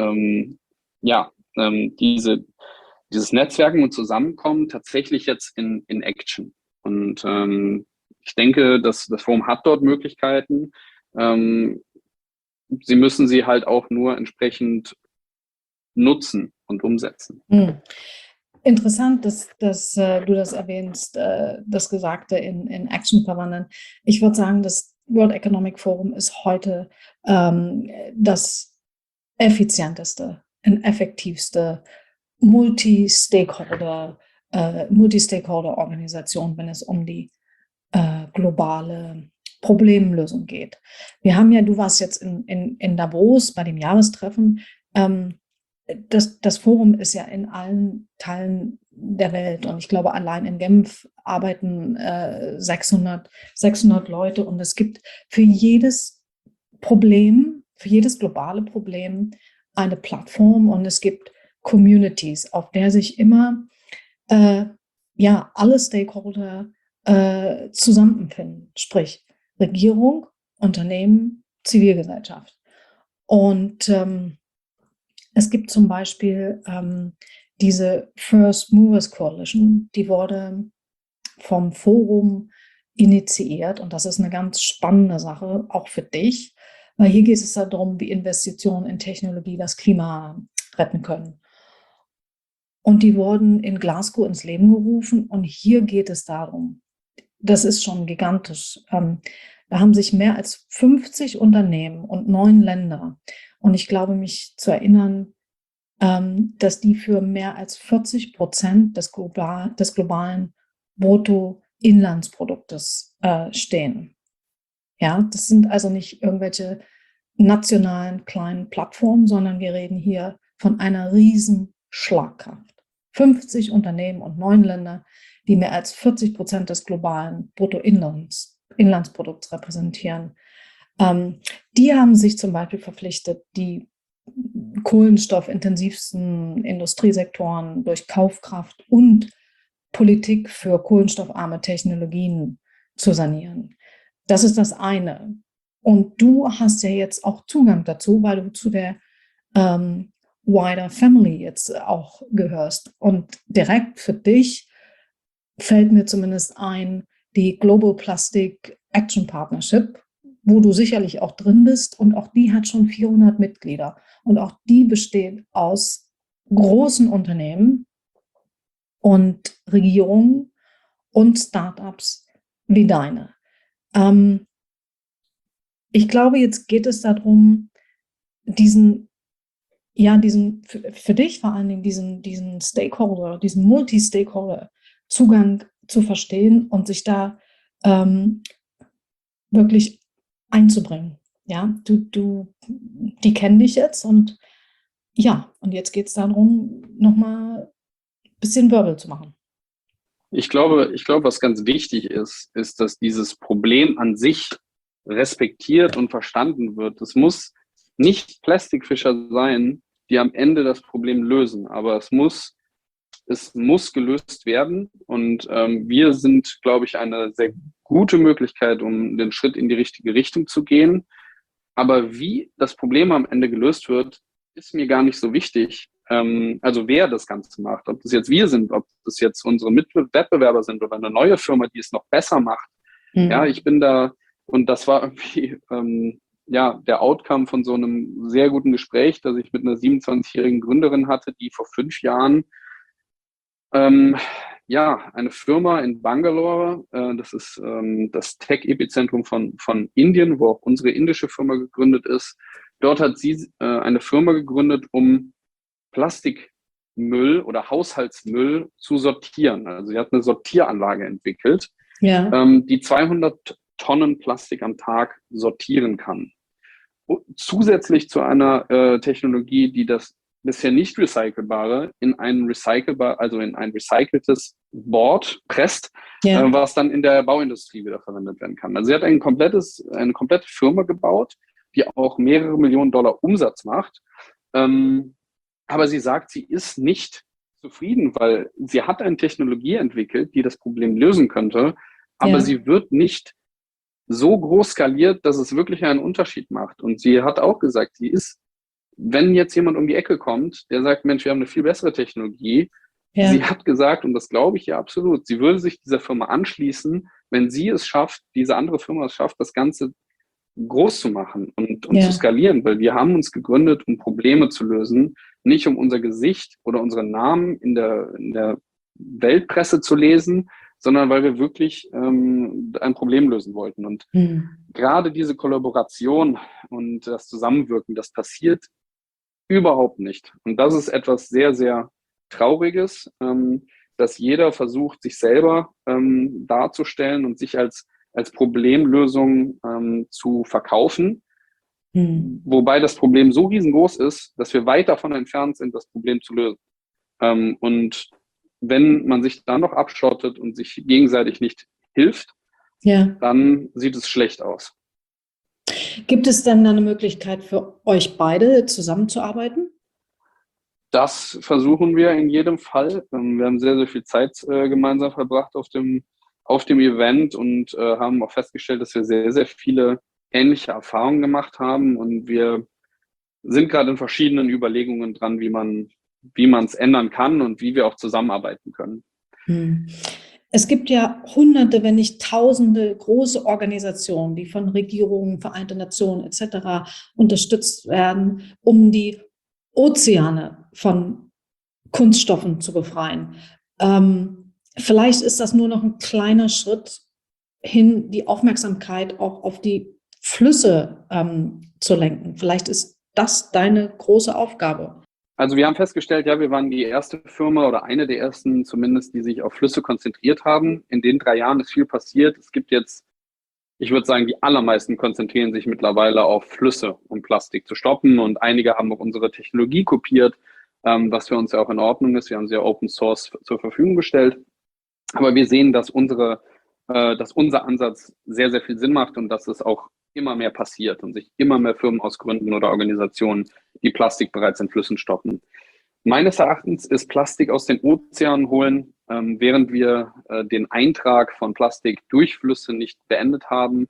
dieses Netzwerken und Zusammenkommen tatsächlich jetzt in Action. Und ich denke, dass das Forum hat dort Möglichkeiten. Sie müssen sie halt auch nur entsprechend nutzen und umsetzen. Interessant, dass du das erwähnst, das Gesagte in Action verwandeln. Ich würde sagen, das World Economic Forum ist heute das effizienteste und effektivste Multi-Stakeholder-Organisation, wenn es um die globale Problemlösung geht. Du warst jetzt in Davos bei dem Jahrestreffen. Das Forum ist ja in allen Teilen der Welt und ich glaube, allein in Genf arbeiten 600 Leute und es gibt für jedes globale Problem eine Plattform und es gibt Communities, auf der sich immer alle Stakeholder zusammenfinden, sprich Regierung, Unternehmen, Zivilgesellschaft. Und es gibt zum Beispiel diese First Movers Coalition, die wurde vom Forum initiiert und das ist eine ganz spannende Sache, auch für dich. Weil hier geht es darum, wie Investitionen in Technologie das Klima retten können. Und die wurden in Glasgow ins Leben gerufen. Und hier geht es darum, das ist schon gigantisch. Da haben sich mehr als 50 Unternehmen und 9 Länder. Und ich glaube, mich zu erinnern, dass die für mehr als 40% des globalen Bruttoinlandsproduktes stehen. Ja, das sind also nicht irgendwelche nationalen kleinen Plattformen, sondern wir reden hier von einer riesen Schlagkraft. 50 Unternehmen und 9 Länder, die mehr als 40% des globalen Bruttoinlandsprodukts repräsentieren. Die haben sich zum Beispiel verpflichtet, die kohlenstoffintensivsten Industriesektoren durch Kaufkraft und Politik für kohlenstoffarme Technologien zu sanieren. Das ist das eine. Und du hast ja jetzt auch Zugang dazu, weil du zu der Wider Family jetzt auch gehörst. Und direkt für dich fällt mir zumindest ein, die Global Plastic Action Partnership, wo du sicherlich auch drin bist. Und auch die hat schon 400 Mitglieder. Und auch die besteht aus großen Unternehmen und Regierungen und Startups wie deine. Ich glaube, jetzt geht es darum, für dich vor allen Dingen diesen Stakeholder, diesen Multi-Stakeholder-Zugang zu verstehen und sich da wirklich einzubringen. Ja, die kennen dich jetzt und jetzt geht es darum, nochmal ein bisschen Wirbel zu machen. Ich glaube, was ganz wichtig ist, dass dieses Problem an sich respektiert und verstanden wird. Es muss nicht Plastikfischer sein, die am Ende das Problem lösen, aber es muss gelöst werden. Und wir sind, glaube ich, eine sehr gute Möglichkeit, um den Schritt in die richtige Richtung zu gehen. Aber wie das Problem am Ende gelöst wird, ist mir gar nicht so wichtig. Also wer das Ganze macht, ob das jetzt wir sind, ob das jetzt unsere Mitwettbewerber sind oder eine neue Firma, die es noch besser macht. Mhm. Ja, ich bin da, und das war irgendwie der Outcome von so einem sehr guten Gespräch, das ich mit einer 27-jährigen Gründerin hatte, die vor 5 Jahren eine Firma in Bangalore, das ist das Tech-Epizentrum von Indien, wo auch unsere indische Firma gegründet ist. Dort hat sie eine Firma gegründet, um Plastikmüll oder Haushaltsmüll zu sortieren. Also sie hat eine Sortieranlage entwickelt, die 200 Tonnen Plastik am Tag sortieren kann. Zusätzlich zu einer Technologie, die das bisher nicht recycelbare in ein recyceltes Board presst, was dann in der Bauindustrie wieder verwendet werden kann. Also sie hat eine komplette Firma gebaut, die auch mehrere Millionen Dollar Umsatz macht. Aber sie sagt, sie ist nicht zufrieden, weil sie hat eine Technologie entwickelt, die das Problem lösen könnte, aber sie wird nicht so groß skaliert, dass es wirklich einen Unterschied macht. Und sie hat auch gesagt, wenn jetzt jemand um die Ecke kommt, der sagt, Mensch, wir haben eine viel bessere Technologie. Ja. Sie hat gesagt, und das glaube ich ja absolut, sie würde sich dieser Firma anschließen, wenn sie es schafft, diese andere Firma es schafft, das Ganze groß zu machen und zu skalieren, weil wir haben uns gegründet, um Probleme zu lösen, nicht um unser Gesicht oder unseren Namen in der Weltpresse zu lesen, sondern weil wir wirklich ein Problem lösen wollten. Und gerade diese Kollaboration und das Zusammenwirken, das passiert überhaupt nicht. Und das ist etwas sehr, sehr Trauriges, dass jeder versucht, sich selber darzustellen und sich als Problemlösung zu verkaufen. Wobei das Problem so riesengroß ist, dass wir weit davon entfernt sind, das Problem zu lösen. Und wenn man sich dann noch abschottet und sich gegenseitig nicht hilft, dann sieht es schlecht aus. Gibt es denn eine Möglichkeit für euch beide zusammenzuarbeiten? Das versuchen wir in jedem Fall. Wir haben sehr, sehr viel Zeit gemeinsam verbracht auf dem Event und haben auch festgestellt, dass wir sehr, sehr viele ähnliche Erfahrungen gemacht haben. Und wir sind gerade in verschiedenen Überlegungen dran, wie man es ändern kann und wie wir auch zusammenarbeiten können. Es gibt ja Hunderte, wenn nicht Tausende große Organisationen, die von Regierungen, Vereinte Nationen etc. unterstützt werden, um die Ozeane von Kunststoffen zu befreien. Vielleicht ist das nur noch ein kleiner Schritt hin, die Aufmerksamkeit auch auf die Flüsse zu lenken. Vielleicht ist das deine große Aufgabe. Also wir haben festgestellt, ja, wir waren die erste Firma oder eine der ersten zumindest, die sich auf Flüsse konzentriert haben. In den 3 Jahren ist viel passiert. Es gibt jetzt, ich würde sagen, die allermeisten konzentrieren sich mittlerweile auf Flüsse, um Plastik zu stoppen. Und einige haben auch unsere Technologie kopiert, was für uns ja auch in Ordnung ist. Wir haben sie ja Open Source zur Verfügung gestellt. Aber wir sehen, dass unser Ansatz sehr, sehr viel Sinn macht und dass es auch immer mehr passiert und sich immer mehr Firmen ausgründen oder Organisationen, die Plastik bereits in Flüssen stoppen. Meines Erachtens ist Plastik aus den Ozeanen holen, während wir den Eintrag von Plastik durch Flüsse nicht beendet haben,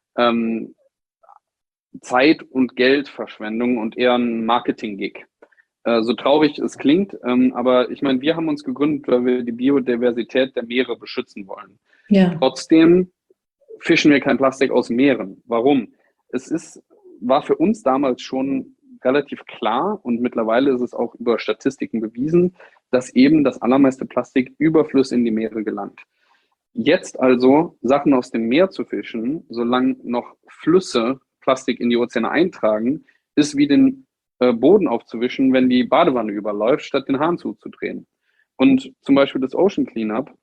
Zeit- und Geldverschwendung und eher ein Marketing-Gig. So traurig es klingt, aber ich meine, wir haben uns gegründet, weil wir die Biodiversität der Meere beschützen wollen. Ja. Trotzdem fischen wir kein Plastik aus Meeren. Warum? War für uns damals schon relativ klar und mittlerweile ist es auch über Statistiken bewiesen, dass eben das allermeiste Plastik überflüssig in die Meere gelangt. Jetzt also Sachen aus dem Meer zu fischen, solange noch Flüsse Plastik in die Ozeane eintragen, ist wie den Boden aufzuwischen, wenn die Badewanne überläuft, statt den Hahn zuzudrehen. Und zum Beispiel das Ocean Cleanup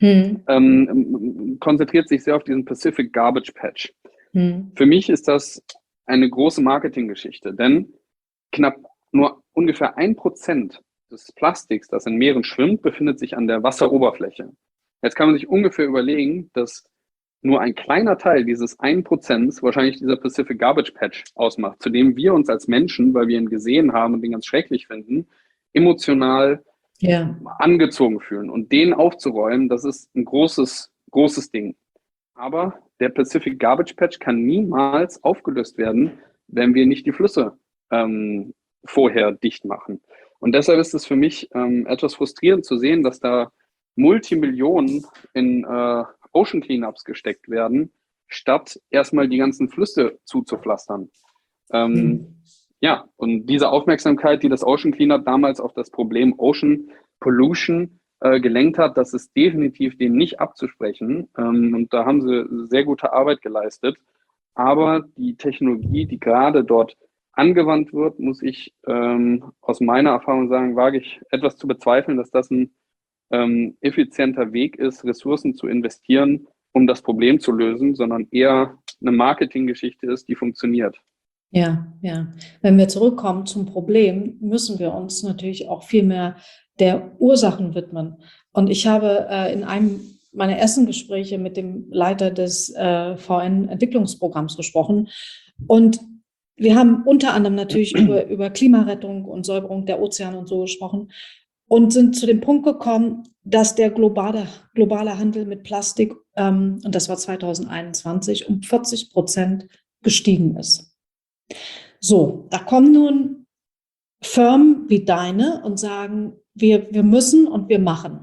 konzentriert sich sehr auf diesen Pacific Garbage Patch. Für mich ist das eine große Marketinggeschichte, denn knapp nur ungefähr 1% des Plastiks, das in Meeren schwimmt, befindet sich an der Wasseroberfläche. Jetzt kann man sich ungefähr überlegen, dass nur ein kleiner Teil dieses 1% wahrscheinlich dieser Pacific Garbage Patch ausmacht, zu dem wir uns als Menschen, weil wir ihn gesehen haben und den ganz schrecklich finden, emotional angezogen fühlen. Und den aufzuräumen, das ist ein großes, großes Ding. Aber der Pacific Garbage Patch kann niemals aufgelöst werden, wenn wir nicht die Flüsse vorher dicht machen. Und deshalb ist es für mich etwas frustrierend zu sehen, dass da Multimillionen in Ocean Cleanups gesteckt werden, statt erstmal die ganzen Flüsse zuzupflastern. Ja, und diese Aufmerksamkeit, die das Ocean Cleanup damals auf das Problem Ocean Pollution gelenkt hat, das ist definitiv dem nicht abzusprechen. Und da haben sie sehr gute Arbeit geleistet. Aber die Technologie, die gerade dort angewandt wird, muss ich aus meiner Erfahrung sagen, wage ich etwas zu bezweifeln, dass das ein effizienter Weg ist, Ressourcen zu investieren, um das Problem zu lösen, sondern eher eine Marketinggeschichte ist, die funktioniert. Ja, ja. Wenn wir zurückkommen zum Problem, müssen wir uns natürlich auch viel mehr der Ursachen widmen. Und ich habe in einem meiner ersten Gespräche mit dem Leiter des VN-Entwicklungsprogramms gesprochen. Und wir haben unter anderem natürlich über Klimarettung und Säuberung der Ozeane und so gesprochen und sind zu dem Punkt gekommen, dass der globale Handel mit Plastik, und das war 2021, um 40% gestiegen ist. So, da kommen nun Firmen wie deine und sagen, wir müssen und wir machen.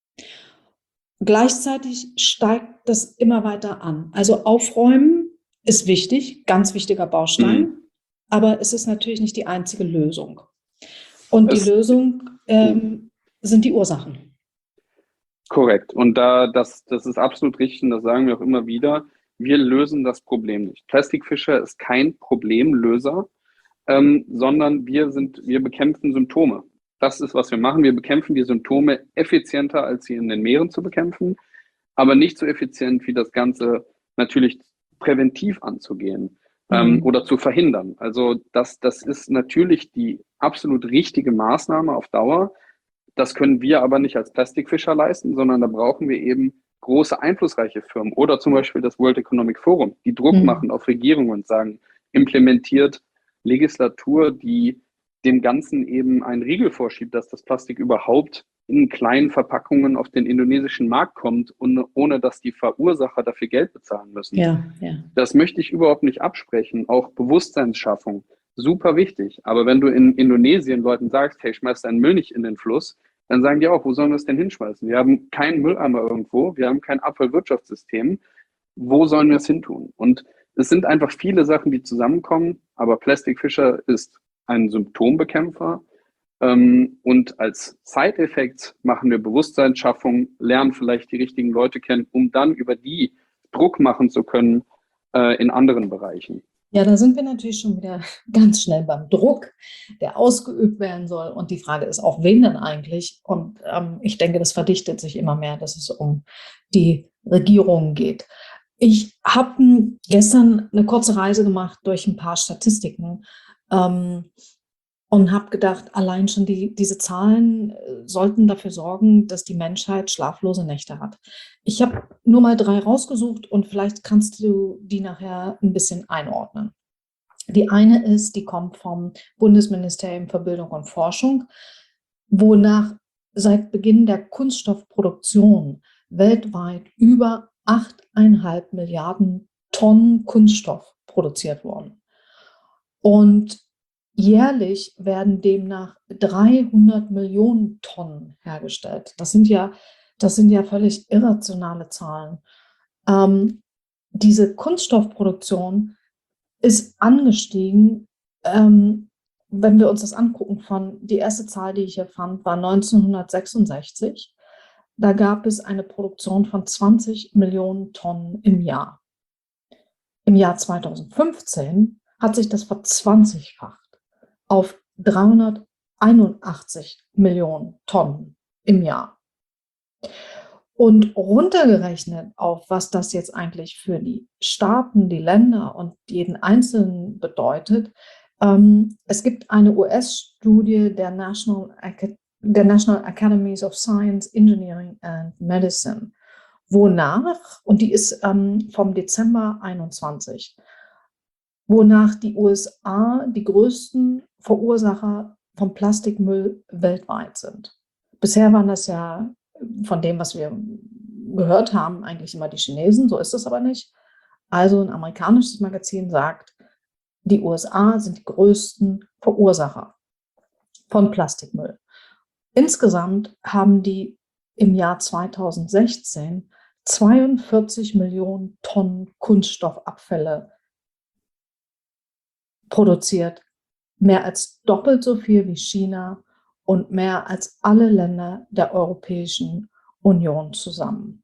Gleichzeitig steigt das immer weiter an. Also aufräumen ist wichtig, ganz wichtiger Baustein, aber es ist natürlich nicht die einzige Lösung. Und die Lösung sind die Ursachen. Korrekt. Und das ist absolut richtig und das sagen wir auch immer wieder. Wir lösen das Problem nicht. Plastikfischer ist kein Problemlöser, sondern wir bekämpfen Symptome. Das ist, was wir machen. Wir bekämpfen die Symptome effizienter, als sie in den Meeren zu bekämpfen, aber nicht so effizient, wie das Ganze natürlich präventiv anzugehen oder zu verhindern. Also das ist natürlich die absolut richtige Maßnahme auf Dauer. Das können wir aber nicht als Plastikfischer leisten, sondern da brauchen wir eben große, einflussreiche Firmen oder zum Beispiel das World Economic Forum, die Druck machen auf Regierungen und sagen, implementiert Legislatur, die dem Ganzen eben einen Riegel vorschiebt, dass das Plastik überhaupt in kleinen Verpackungen auf den indonesischen Markt kommt, ohne dass die Verursacher dafür Geld bezahlen müssen. Ja. Das möchte ich überhaupt nicht absprechen. Auch Bewusstseinsschaffung, super wichtig. Aber wenn du in Indonesien Leuten sagst, hey, schmeiß deinen Müll nicht in den Fluss, dann sagen die auch, wo sollen wir es denn hinschmeißen? Wir haben keinen Mülleimer irgendwo, wir haben kein Abfallwirtschaftssystem. Wo sollen wir es hin tun? Und es sind einfach viele Sachen, die zusammenkommen, aber Plastic Fisher ist ein Symptombekämpfer. Und als Side-Effekt machen wir Bewusstseinsschaffung, lernen vielleicht die richtigen Leute kennen, um dann über die Druck machen zu können in anderen Bereichen. Ja, da sind wir natürlich schon wieder ganz schnell beim Druck, der ausgeübt werden soll. Und die Frage ist, auf wen denn eigentlich? Und ich denke, das verdichtet sich immer mehr, dass es um die Regierungen geht. Ich habe gestern eine kurze Reise gemacht durch ein paar Statistiken und habe gedacht, allein schon diese Zahlen sollten dafür sorgen, dass die Menschheit schlaflose Nächte hat. Ich habe nur mal 3 rausgesucht und vielleicht kannst du die nachher ein bisschen einordnen. Die eine ist, die kommt vom Bundesministerium für Bildung und Forschung, wonach seit Beginn der Kunststoffproduktion weltweit über 8,5 Milliarden Tonnen Kunststoff produziert wurden. Und jährlich werden demnach 300 Millionen Tonnen hergestellt. Das sind ja völlig irrationale Zahlen. Diese Kunststoffproduktion ist angestiegen, wenn wir uns das angucken, die erste Zahl, die ich hier fand, war 1966. Da gab es eine Produktion von 20 Millionen Tonnen im Jahr. Im Jahr 2015 hat sich das verzwanzigfacht auf 381 Millionen Tonnen im Jahr. Und runtergerechnet auf, was das jetzt eigentlich für die Staaten, die Länder und jeden Einzelnen bedeutet, es gibt eine US-Studie der National Academies of Science, Engineering and Medicine, wonach, und die ist vom Dezember 21, wonach die USA die größten Verursacher von Plastikmüll weltweit sind. Bisher waren das ja, von dem, was wir gehört haben, eigentlich immer die Chinesen, so ist es aber nicht. Also ein amerikanisches Magazin sagt, die USA sind die größten Verursacher von Plastikmüll. Insgesamt haben die im Jahr 2016 42 Millionen Tonnen Kunststoffabfälle produziert, mehr als doppelt so viel wie China und mehr als alle Länder der Europäischen Union zusammen.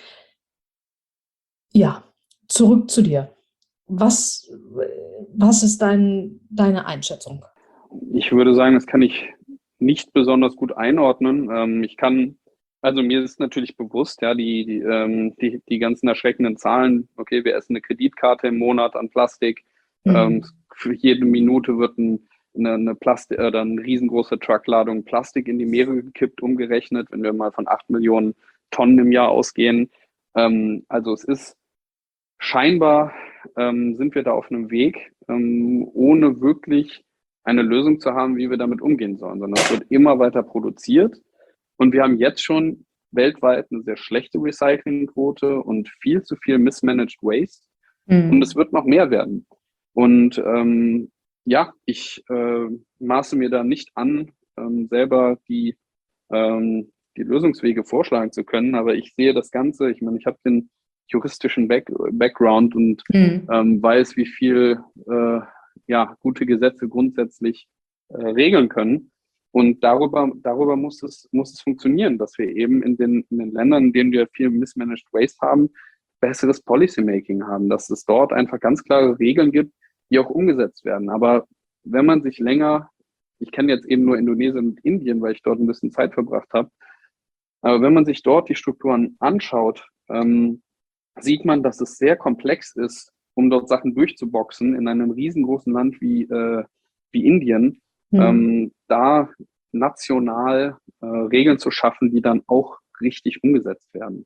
Ja, zurück zu dir. Was ist deine Einschätzung? Ich würde sagen, das kann ich nicht besonders gut einordnen. Also mir ist natürlich bewusst, ja, die ganzen erschreckenden Zahlen. Okay, wir essen eine Kreditkarte im Monat an Plastik. Für jede Minute wird eine riesengroße Truckladung Plastik in die Meere gekippt, umgerechnet, wenn wir mal von 8 Millionen Tonnen im Jahr ausgehen. Also es ist scheinbar, sind wir da auf einem Weg, ohne wirklich eine Lösung zu haben, wie wir damit umgehen sollen, sondern es wird immer weiter produziert und wir haben jetzt schon weltweit eine sehr schlechte Recyclingquote und viel zu viel mismanaged Waste und es wird noch mehr werden. Und ich maße mir da nicht an, selber die Lösungswege vorschlagen zu können, aber ich sehe das Ganze, ich meine, ich habe den juristischen Background und weiß, wie viel gute Gesetze grundsätzlich regeln können. Und darüber muss es funktionieren, dass wir eben in den Ländern, in denen wir viel mismanaged waste haben, besseres Policymaking haben, dass es dort einfach ganz klare Regeln gibt, die auch umgesetzt werden. Aber wenn man sich länger, ich kenne jetzt eben nur Indonesien und Indien, weil ich dort ein bisschen Zeit verbracht habe, aber wenn man sich dort die Strukturen anschaut, sieht man, dass es sehr komplex ist, um dort Sachen durchzuboxen in einem riesengroßen Land wie Indien, da national Regeln zu schaffen, die dann auch richtig umgesetzt werden.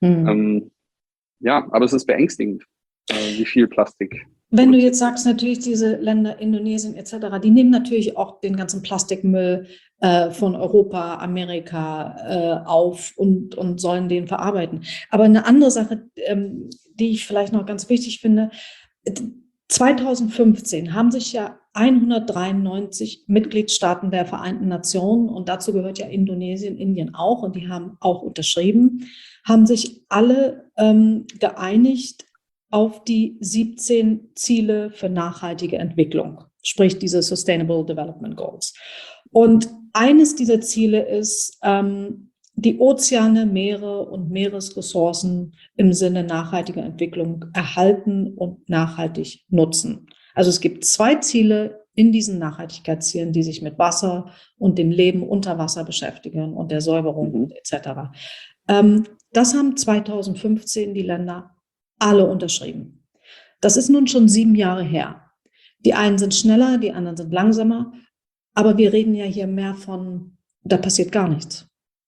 Aber es ist beängstigend, wie viel Plastik. Wenn du jetzt sagst, natürlich diese Länder, Indonesien etc., die nehmen natürlich auch den ganzen Plastikmüll von Europa, Amerika auf und sollen den verarbeiten. Aber eine andere Sache, die ich vielleicht noch ganz wichtig finde, 2015 haben sich ja 193 Mitgliedstaaten der Vereinten Nationen, und dazu gehört ja Indonesien, Indien auch, und die haben auch unterschrieben, haben sich alle geeinigt auf die 17 Ziele für nachhaltige Entwicklung, sprich diese Sustainable Development Goals. Und eines dieser Ziele ist, die Ozeane, Meere und Meeresressourcen im Sinne nachhaltiger Entwicklung erhalten und nachhaltig nutzen. Also es gibt 2 Ziele in diesen Nachhaltigkeitszielen, die sich mit Wasser und dem Leben unter Wasser beschäftigen und der Säuberung etc. Das haben 2015 die Länder alle unterschrieben. Das ist nun schon 7 Jahre her. Die einen sind schneller, die anderen sind langsamer, aber wir reden ja hier mehr von, da passiert gar nichts.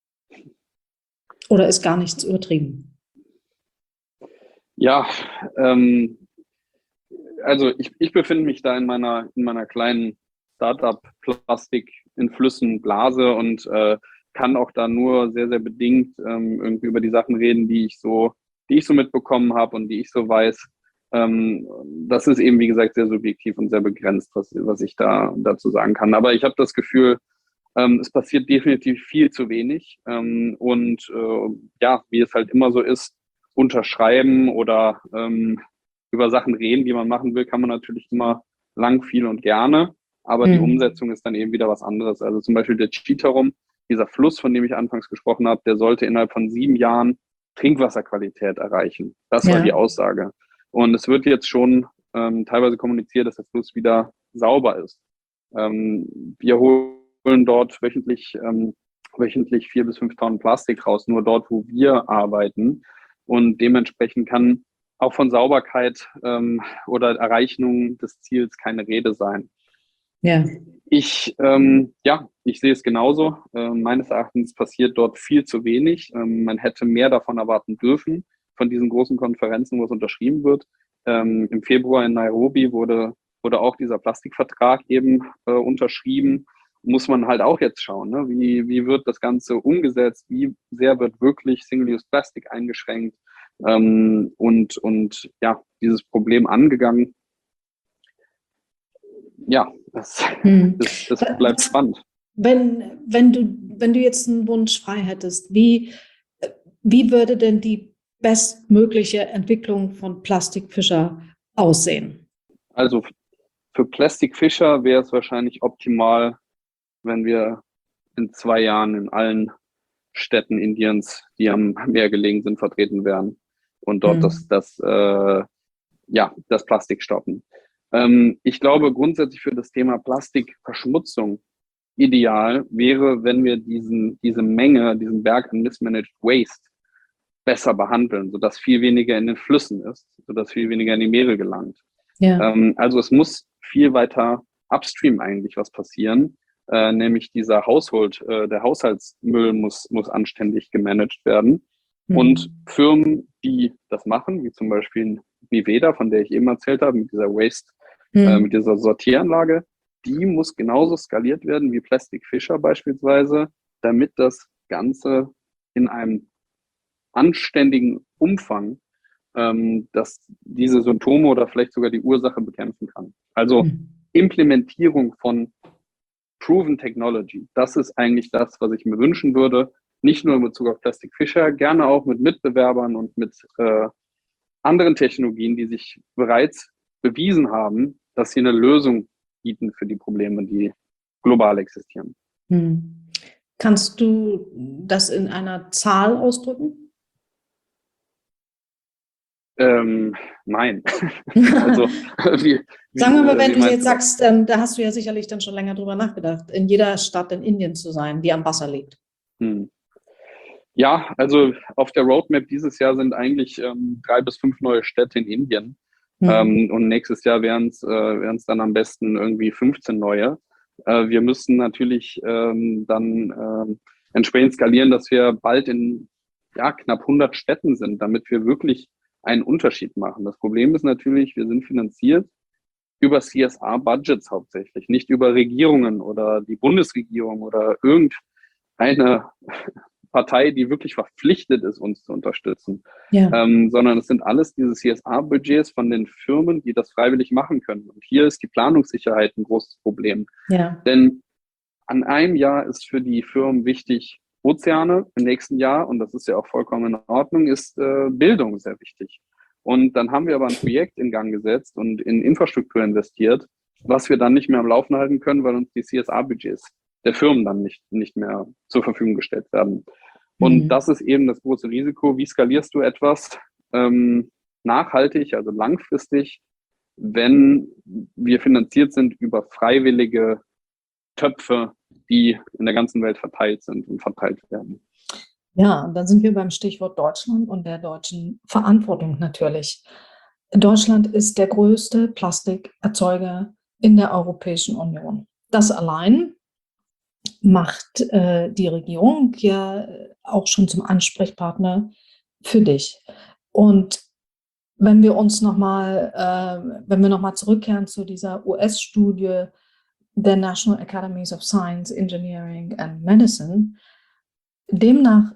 Oder ist gar nichts übertrieben? Ja, also ich befinde mich da in meiner kleinen Startup-Plastik in Flüssen Blase und kann auch da nur sehr, sehr bedingt irgendwie über die Sachen reden, die ich so mitbekommen habe und die ich so weiß. Das ist eben, wie gesagt, sehr subjektiv und sehr begrenzt, was ich da dazu sagen kann. Aber ich habe das Gefühl, es passiert definitiv viel zu wenig. Ja, wie es halt immer so ist, unterschreiben oder über Sachen reden, die man machen will, kann man natürlich immer lang, viel und gerne. Aber die Umsetzung ist dann eben wieder was anderes. Also zum Beispiel der Chitarum, dieser Fluss, von dem ich anfangs gesprochen habe, der sollte innerhalb von 7 Jahren Trinkwasserqualität erreichen. Das war die Aussage. Und es wird jetzt schon teilweise kommuniziert, dass der Fluss wieder sauber ist. Wir holen dort wöchentlich 4 bis 5 Tonnen Plastik raus, nur dort, wo wir arbeiten. Und dementsprechend kann auch von Sauberkeit oder Erreichung des Ziels keine Rede sein. Ja. Ich sehe es genauso. Meines Erachtens passiert dort viel zu wenig. Man hätte mehr davon erwarten dürfen, von diesen großen Konferenzen, wo es unterschrieben wird. Im Februar in Nairobi wurde auch dieser Plastikvertrag eben unterschrieben. Muss man halt auch jetzt schauen, ne? Wie wird das Ganze umgesetzt? Wie sehr wird wirklich Single-Use-Plastik eingeschränkt? Und ja, dieses Problem angegangen. Ja, das bleibt spannend. Wenn du jetzt einen Wunsch frei hättest, wie würde denn die bestmögliche Entwicklung von Plastikfischer aussehen? Also für Plastikfischer wäre es wahrscheinlich optimal, wenn wir in 2 Jahren in allen Städten Indiens, die am Meer gelegen sind, vertreten wären und dort das Plastik stoppen. Ich glaube grundsätzlich für das Thema Plastikverschmutzung ideal wäre, wenn wir diese Menge, diesen Berg an Mismanaged Waste besser behandeln, sodass viel weniger in den Flüssen ist, sodass viel weniger in die Meere gelangt. Ja. Also es muss viel weiter upstream eigentlich was passieren, nämlich der Haushaltsmüll muss anständig gemanagt werden. Und Firmen, die das machen, wie zum Beispiel Viveda, von der ich eben erzählt habe, mit dieser mit dieser Sortieranlage, die muss genauso skaliert werden wie Plastic Fisher beispielsweise, damit das Ganze in einem anständigen Umfang, dass diese Symptome oder vielleicht sogar die Ursache bekämpfen kann. Also Implementierung von Proven Technology, das ist eigentlich das, was ich mir wünschen würde. Nicht nur in Bezug auf Plastic Fisher, gerne auch mit Mitbewerbern und mit anderen Technologien, die sich bereits bewiesen haben, dass sie eine Lösung bieten für die Probleme, die global existieren. Kannst du das in einer Zahl ausdrücken? Nein. Also, sagen wir mal, wenn du jetzt sagst, da hast du ja sicherlich dann schon länger drüber nachgedacht, in jeder Stadt in Indien zu sein, die am Wasser liegt. Ja, also auf der Roadmap dieses Jahr sind eigentlich 3 bis 5 neue Städte in Indien. Und nächstes Jahr wären es dann am besten irgendwie 15 neue. Wir müssen natürlich dann entsprechend skalieren, dass wir bald in knapp 100 Städten sind, damit wir wirklich einen Unterschied machen. Das Problem ist natürlich, wir sind finanziert über CSR-Budgets hauptsächlich, nicht über Regierungen oder die Bundesregierung oder irgendeine Partei, die wirklich verpflichtet ist, uns zu unterstützen, Ja. sondern es sind alles diese CSR-Budgets von den Firmen, die das freiwillig machen können. Und hier ist die Planungssicherheit ein großes Problem. Ja. Denn an einem Jahr ist für die Firmen wichtig Ozeane, im nächsten Jahr, und das ist ja auch vollkommen in Ordnung, ist Bildung sehr wichtig. Und dann haben wir aber ein Projekt in Gang gesetzt und in Infrastruktur investiert, was wir dann nicht mehr am Laufen halten können, weil uns die CSR-Budgets der Firmen dann nicht mehr zur Verfügung gestellt werden. Und das ist eben das große Risiko. Wie skalierst du etwas nachhaltig, also langfristig, wenn wir finanziert sind über freiwillige Töpfe, die in der ganzen Welt verteilt sind und verteilt werden? Ja, und dann sind wir beim Stichwort Deutschland und der deutschen Verantwortung natürlich. Deutschland ist der größte Plastikerzeuger in der Europäischen Union. Das allein macht die Regierung ja auch schon zum Ansprechpartner für dich. Und wenn wir nochmal zurückkehren zu dieser US-Studie der National Academies of Science, Engineering and Medicine, demnach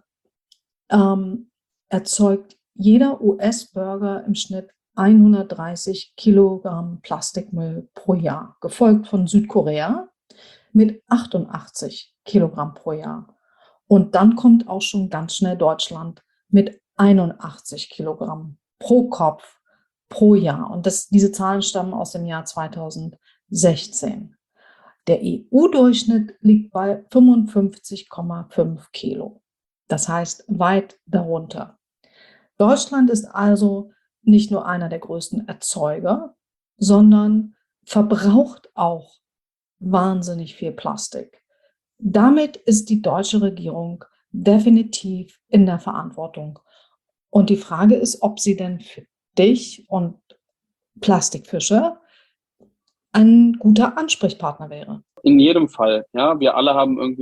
erzeugt jeder US-Bürger im Schnitt 130 Kilogramm Plastikmüll pro Jahr, gefolgt von Südkorea mit 88 Kilogramm pro Jahr. Und dann kommt auch schon ganz schnell Deutschland mit 81 Kilogramm pro Kopf pro Jahr. Und diese Zahlen stammen aus dem Jahr 2016. Der EU-Durchschnitt liegt bei 55,5 Kilo. Das heißt weit darunter. Deutschland ist also nicht nur einer der größten Erzeuger, sondern verbraucht auch wahnsinnig viel Plastik. Damit ist die deutsche Regierung definitiv in der Verantwortung. Und die Frage ist, ob sie denn für dich und Plastikfische ein guter Ansprechpartner wäre. In jedem Fall, ja. Wir alle haben irgendwie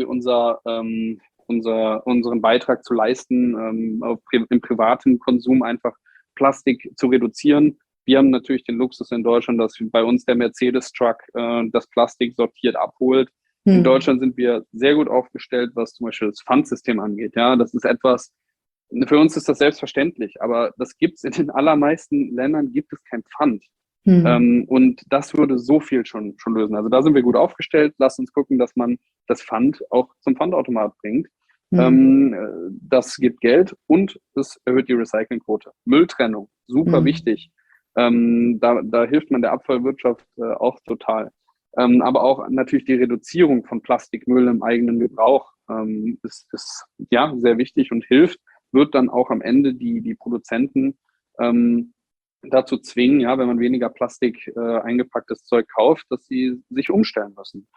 unseren Beitrag zu leisten, im privaten Konsum einfach Plastik zu reduzieren. Wir haben natürlich den Luxus in Deutschland, dass bei uns der Mercedes-Truck das Plastik sortiert abholt. In Deutschland sind wir sehr gut aufgestellt, was zum Beispiel das Pfandsystem angeht. Ja, das ist etwas, für uns ist das selbstverständlich, aber das gibt es in den allermeisten Ländern, gibt es kein Pfand. Und das würde so viel schon lösen. Also da sind wir gut aufgestellt. Lasst uns gucken, dass man das Pfand auch zum Pfandautomat bringt. Das gibt Geld und es erhöht die Recyclingquote. Mülltrennung, super wichtig. Da hilft man der Abfallwirtschaft auch total. Aber auch natürlich die Reduzierung von Plastikmüll im eigenen Gebrauch ist ja sehr wichtig und hilft, wird dann auch am Ende die Produzenten dazu zwingen, ja, wenn man weniger Plastik eingepacktes Zeug kauft, dass sie sich umstellen müssen.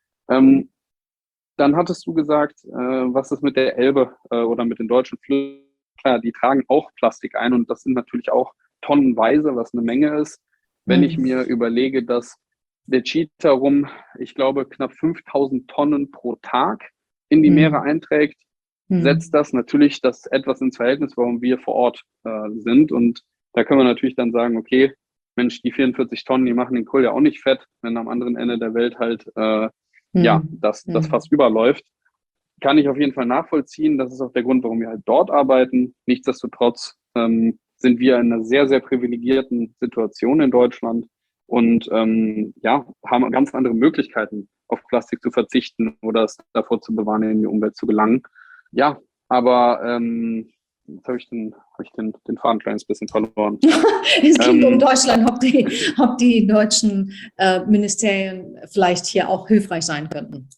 Dann hattest du gesagt, was ist mit der Elbe oder mit den deutschen Flüssen? Klar, die tragen auch Plastik ein und das sind natürlich auch tonnenweise, was eine Menge ist. Wenn ich mir überlege, dass der Cheetah ich glaube, knapp 5000 Tonnen pro Tag in die Meere einträgt, setzt das natürlich das etwas ins Verhältnis, warum wir vor Ort sind. Und da können wir natürlich dann sagen, okay, Mensch, die 44 Tonnen, die machen den Kohl ja auch nicht fett, wenn am anderen Ende der Welt halt das fast überläuft. Kann ich auf jeden Fall nachvollziehen. Das ist auch der Grund, warum wir halt dort arbeiten. Nichtsdestotrotz sind wir in einer sehr, sehr privilegierten Situation in Deutschland und haben ganz andere Möglichkeiten, auf Plastik zu verzichten oder es davor zu bewahren, in die Umwelt zu gelangen. Ja, aber jetzt habe ich den Faden ein kleines bisschen verloren. Es ging um Deutschland, ob die deutschen Ministerien vielleicht hier auch hilfreich sein könnten.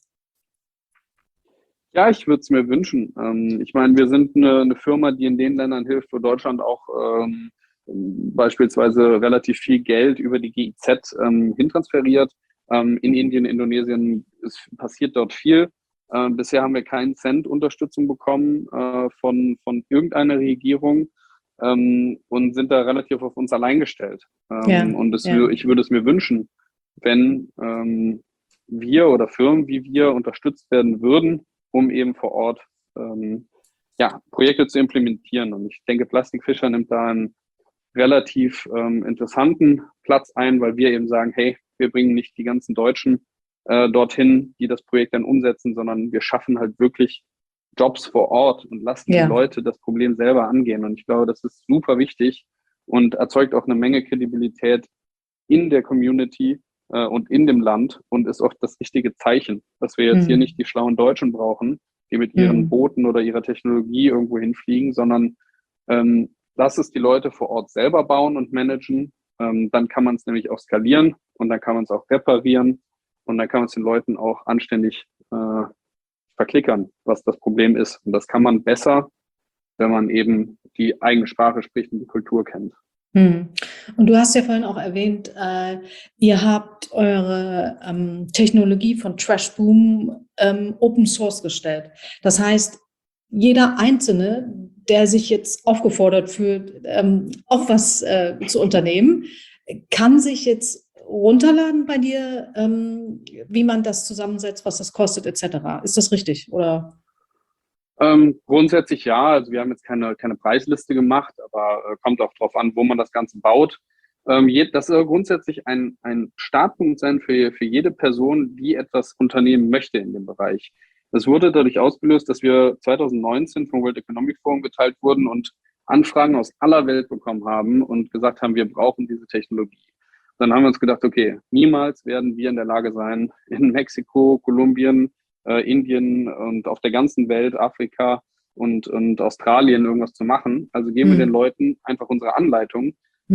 Ja, ich würde es mir wünschen. Ich meine, wir sind eine Firma, die in den Ländern hilft, wo Deutschland auch beispielsweise relativ viel Geld über die GIZ hintransferiert. In Indien, Indonesien passiert dort viel. Bisher haben wir keinen Cent Unterstützung bekommen von irgendeiner Regierung und sind da relativ auf uns allein gestellt. Ich würde es mir wünschen, wenn wir oder Firmen wie wir unterstützt werden würden, um eben vor Ort Projekte zu implementieren. Und ich denke, Plastikfischer nimmt da einen relativ interessanten Platz ein, weil wir eben sagen, hey, wir bringen nicht die ganzen Deutschen dorthin, die das Projekt dann umsetzen, sondern wir schaffen halt wirklich Jobs vor Ort und lassen die Leute das Problem selber angehen. Und ich glaube, das ist super wichtig und erzeugt auch eine Menge Kredibilität in der Community und in dem Land und ist auch das richtige Zeichen, dass wir jetzt hier nicht die schlauen Deutschen brauchen, die mit ihren Booten oder ihrer Technologie irgendwo hinfliegen, sondern lass es die Leute vor Ort selber bauen und managen. Dann kann man es nämlich auch skalieren und dann kann man es auch reparieren und dann kann man es den Leuten auch anständig verklickern, was das Problem ist. Und das kann man besser, wenn man eben die eigene Sprache spricht und die Kultur kennt. Und du hast ja vorhin auch erwähnt, ihr habt eure Technologie von Trashboom Open Source gestellt. Das heißt, jeder Einzelne, der sich jetzt aufgefordert fühlt, auch was zu unternehmen, kann sich jetzt runterladen bei dir, wie man das zusammensetzt, was das kostet, etc. Ist das richtig, oder? Grundsätzlich ja, also wir haben jetzt keine Preisliste gemacht, aber kommt auch drauf an, wo man das Ganze baut. Das soll grundsätzlich ein Startpunkt sein für jede Person, die etwas unternehmen möchte in dem Bereich. Das wurde dadurch ausgelöst, dass wir 2019 vom World Economic Forum geteilt wurden und Anfragen aus aller Welt bekommen haben und gesagt haben, wir brauchen diese Technologie. Dann haben wir uns gedacht, okay, niemals werden wir in der Lage sein, in Mexiko, Kolumbien, Indien und auf der ganzen Welt, Afrika und Australien irgendwas zu machen. Also geben wir den Leuten einfach unsere Anleitung.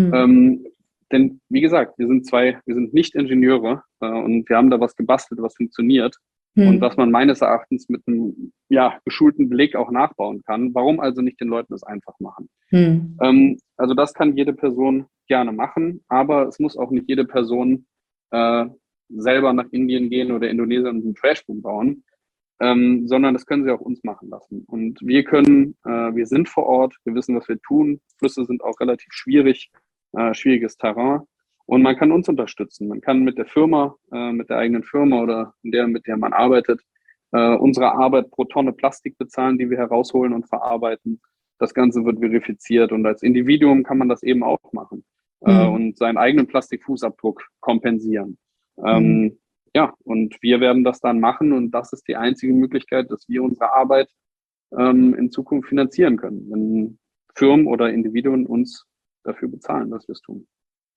Denn wie gesagt, wir sind nicht Ingenieure und wir haben da was gebastelt, was funktioniert und was man meines Erachtens mit einem geschulten Blick auch nachbauen kann. Warum also nicht den Leuten das einfach machen? Also das kann jede Person gerne machen, aber es muss auch nicht jede Person selber nach Indien gehen oder Indonesien und einen Trashboom bauen, sondern das können sie auch uns machen lassen. Und wir sind vor Ort, wir wissen, was wir tun. Flüsse sind auch relativ schwieriges Terrain. Und man kann uns unterstützen. Man kann mit der Firma, mit der eigenen Firma oder mit der man arbeitet, unsere Arbeit pro Tonne Plastik bezahlen, die wir herausholen und verarbeiten. Das Ganze wird verifiziert und als Individuum kann man das eben auch machen und seinen eigenen Plastikfußabdruck kompensieren. Und wir werden das dann machen und das ist die einzige Möglichkeit, dass wir unsere Arbeit in Zukunft finanzieren können, wenn Firmen oder Individuen uns dafür bezahlen, dass wir es tun.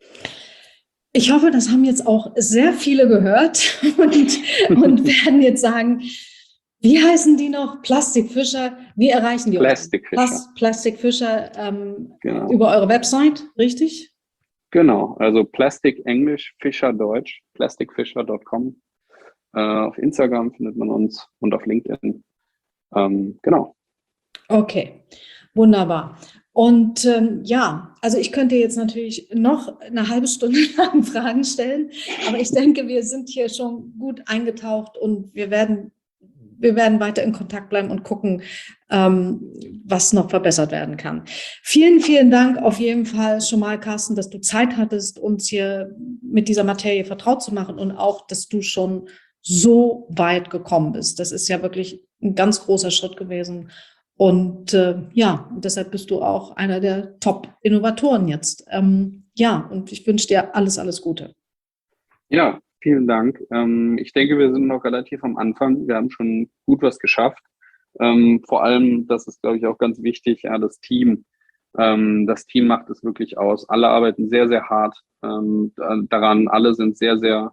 Ich hoffe, das haben jetzt auch sehr viele gehört und werden jetzt sagen, wie heißen die noch? Plastikfischer. Wie erreichen die uns? Plastikfischer genau. Über eure Website, richtig? Genau, also Plastik Englisch, Fischer Deutsch, plasticfisher.com. Auf Instagram findet man uns und auf LinkedIn. Genau. Okay, wunderbar. Und also ich könnte jetzt natürlich noch eine halbe Stunde lang Fragen stellen, aber ich denke, wir sind hier schon gut eingetaucht und wir werden weiter in Kontakt bleiben und gucken, was noch verbessert werden kann. Vielen, vielen Dank auf jeden Fall schon mal, Carsten, dass du Zeit hattest, uns hier mit dieser Materie vertraut zu machen und auch, dass du schon so weit gekommen bist. Das ist ja wirklich ein ganz großer Schritt gewesen. Und deshalb bist du auch einer der Top-Innovatoren jetzt. Und ich wünsche dir alles, alles Gute. Ja, vielen Dank. Ich denke, wir sind noch relativ am Anfang. Wir haben schon gut was geschafft. Vor allem, das ist, glaube ich, auch ganz wichtig, das Team. Das Team macht es wirklich aus. Alle arbeiten sehr, sehr hart daran. Alle sind sehr, sehr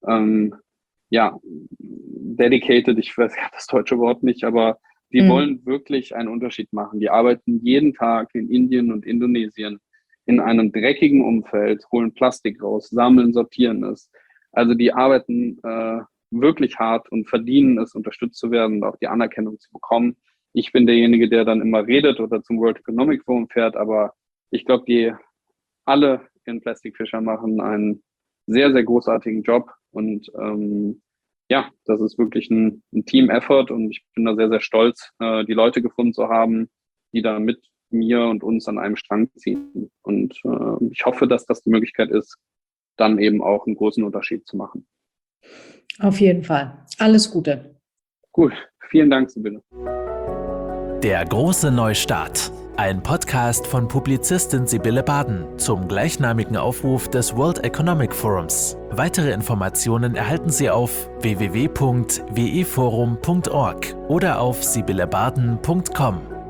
dedicated. Ich weiß das deutsche Wort nicht, aber die wollen wirklich einen Unterschied machen. Die arbeiten jeden Tag in Indien und Indonesien in einem dreckigen Umfeld, holen Plastik raus, sammeln, sortieren es. Also die arbeiten wirklich hart und verdienen es, unterstützt zu werden und auch die Anerkennung zu bekommen. Ich bin derjenige, der dann immer redet oder zum World Economic Forum fährt, aber ich glaube, die alle in Plastic Fisher machen einen sehr, sehr großartigen Job und das ist wirklich ein Team-Effort und ich bin da sehr, sehr stolz, die Leute gefunden zu haben, die da mit mir und uns an einem Strang ziehen. Und ich hoffe, dass das die Möglichkeit ist, dann eben auch einen großen Unterschied zu machen. Auf jeden Fall. Alles Gute. Gut, vielen Dank, Sibylle. Der große Neustart. Ein Podcast von Publizistin Sibylle Baden zum gleichnamigen Aufruf des World Economic Forums. Weitere Informationen erhalten Sie auf www.weforum.org oder auf sibyllebaden.com.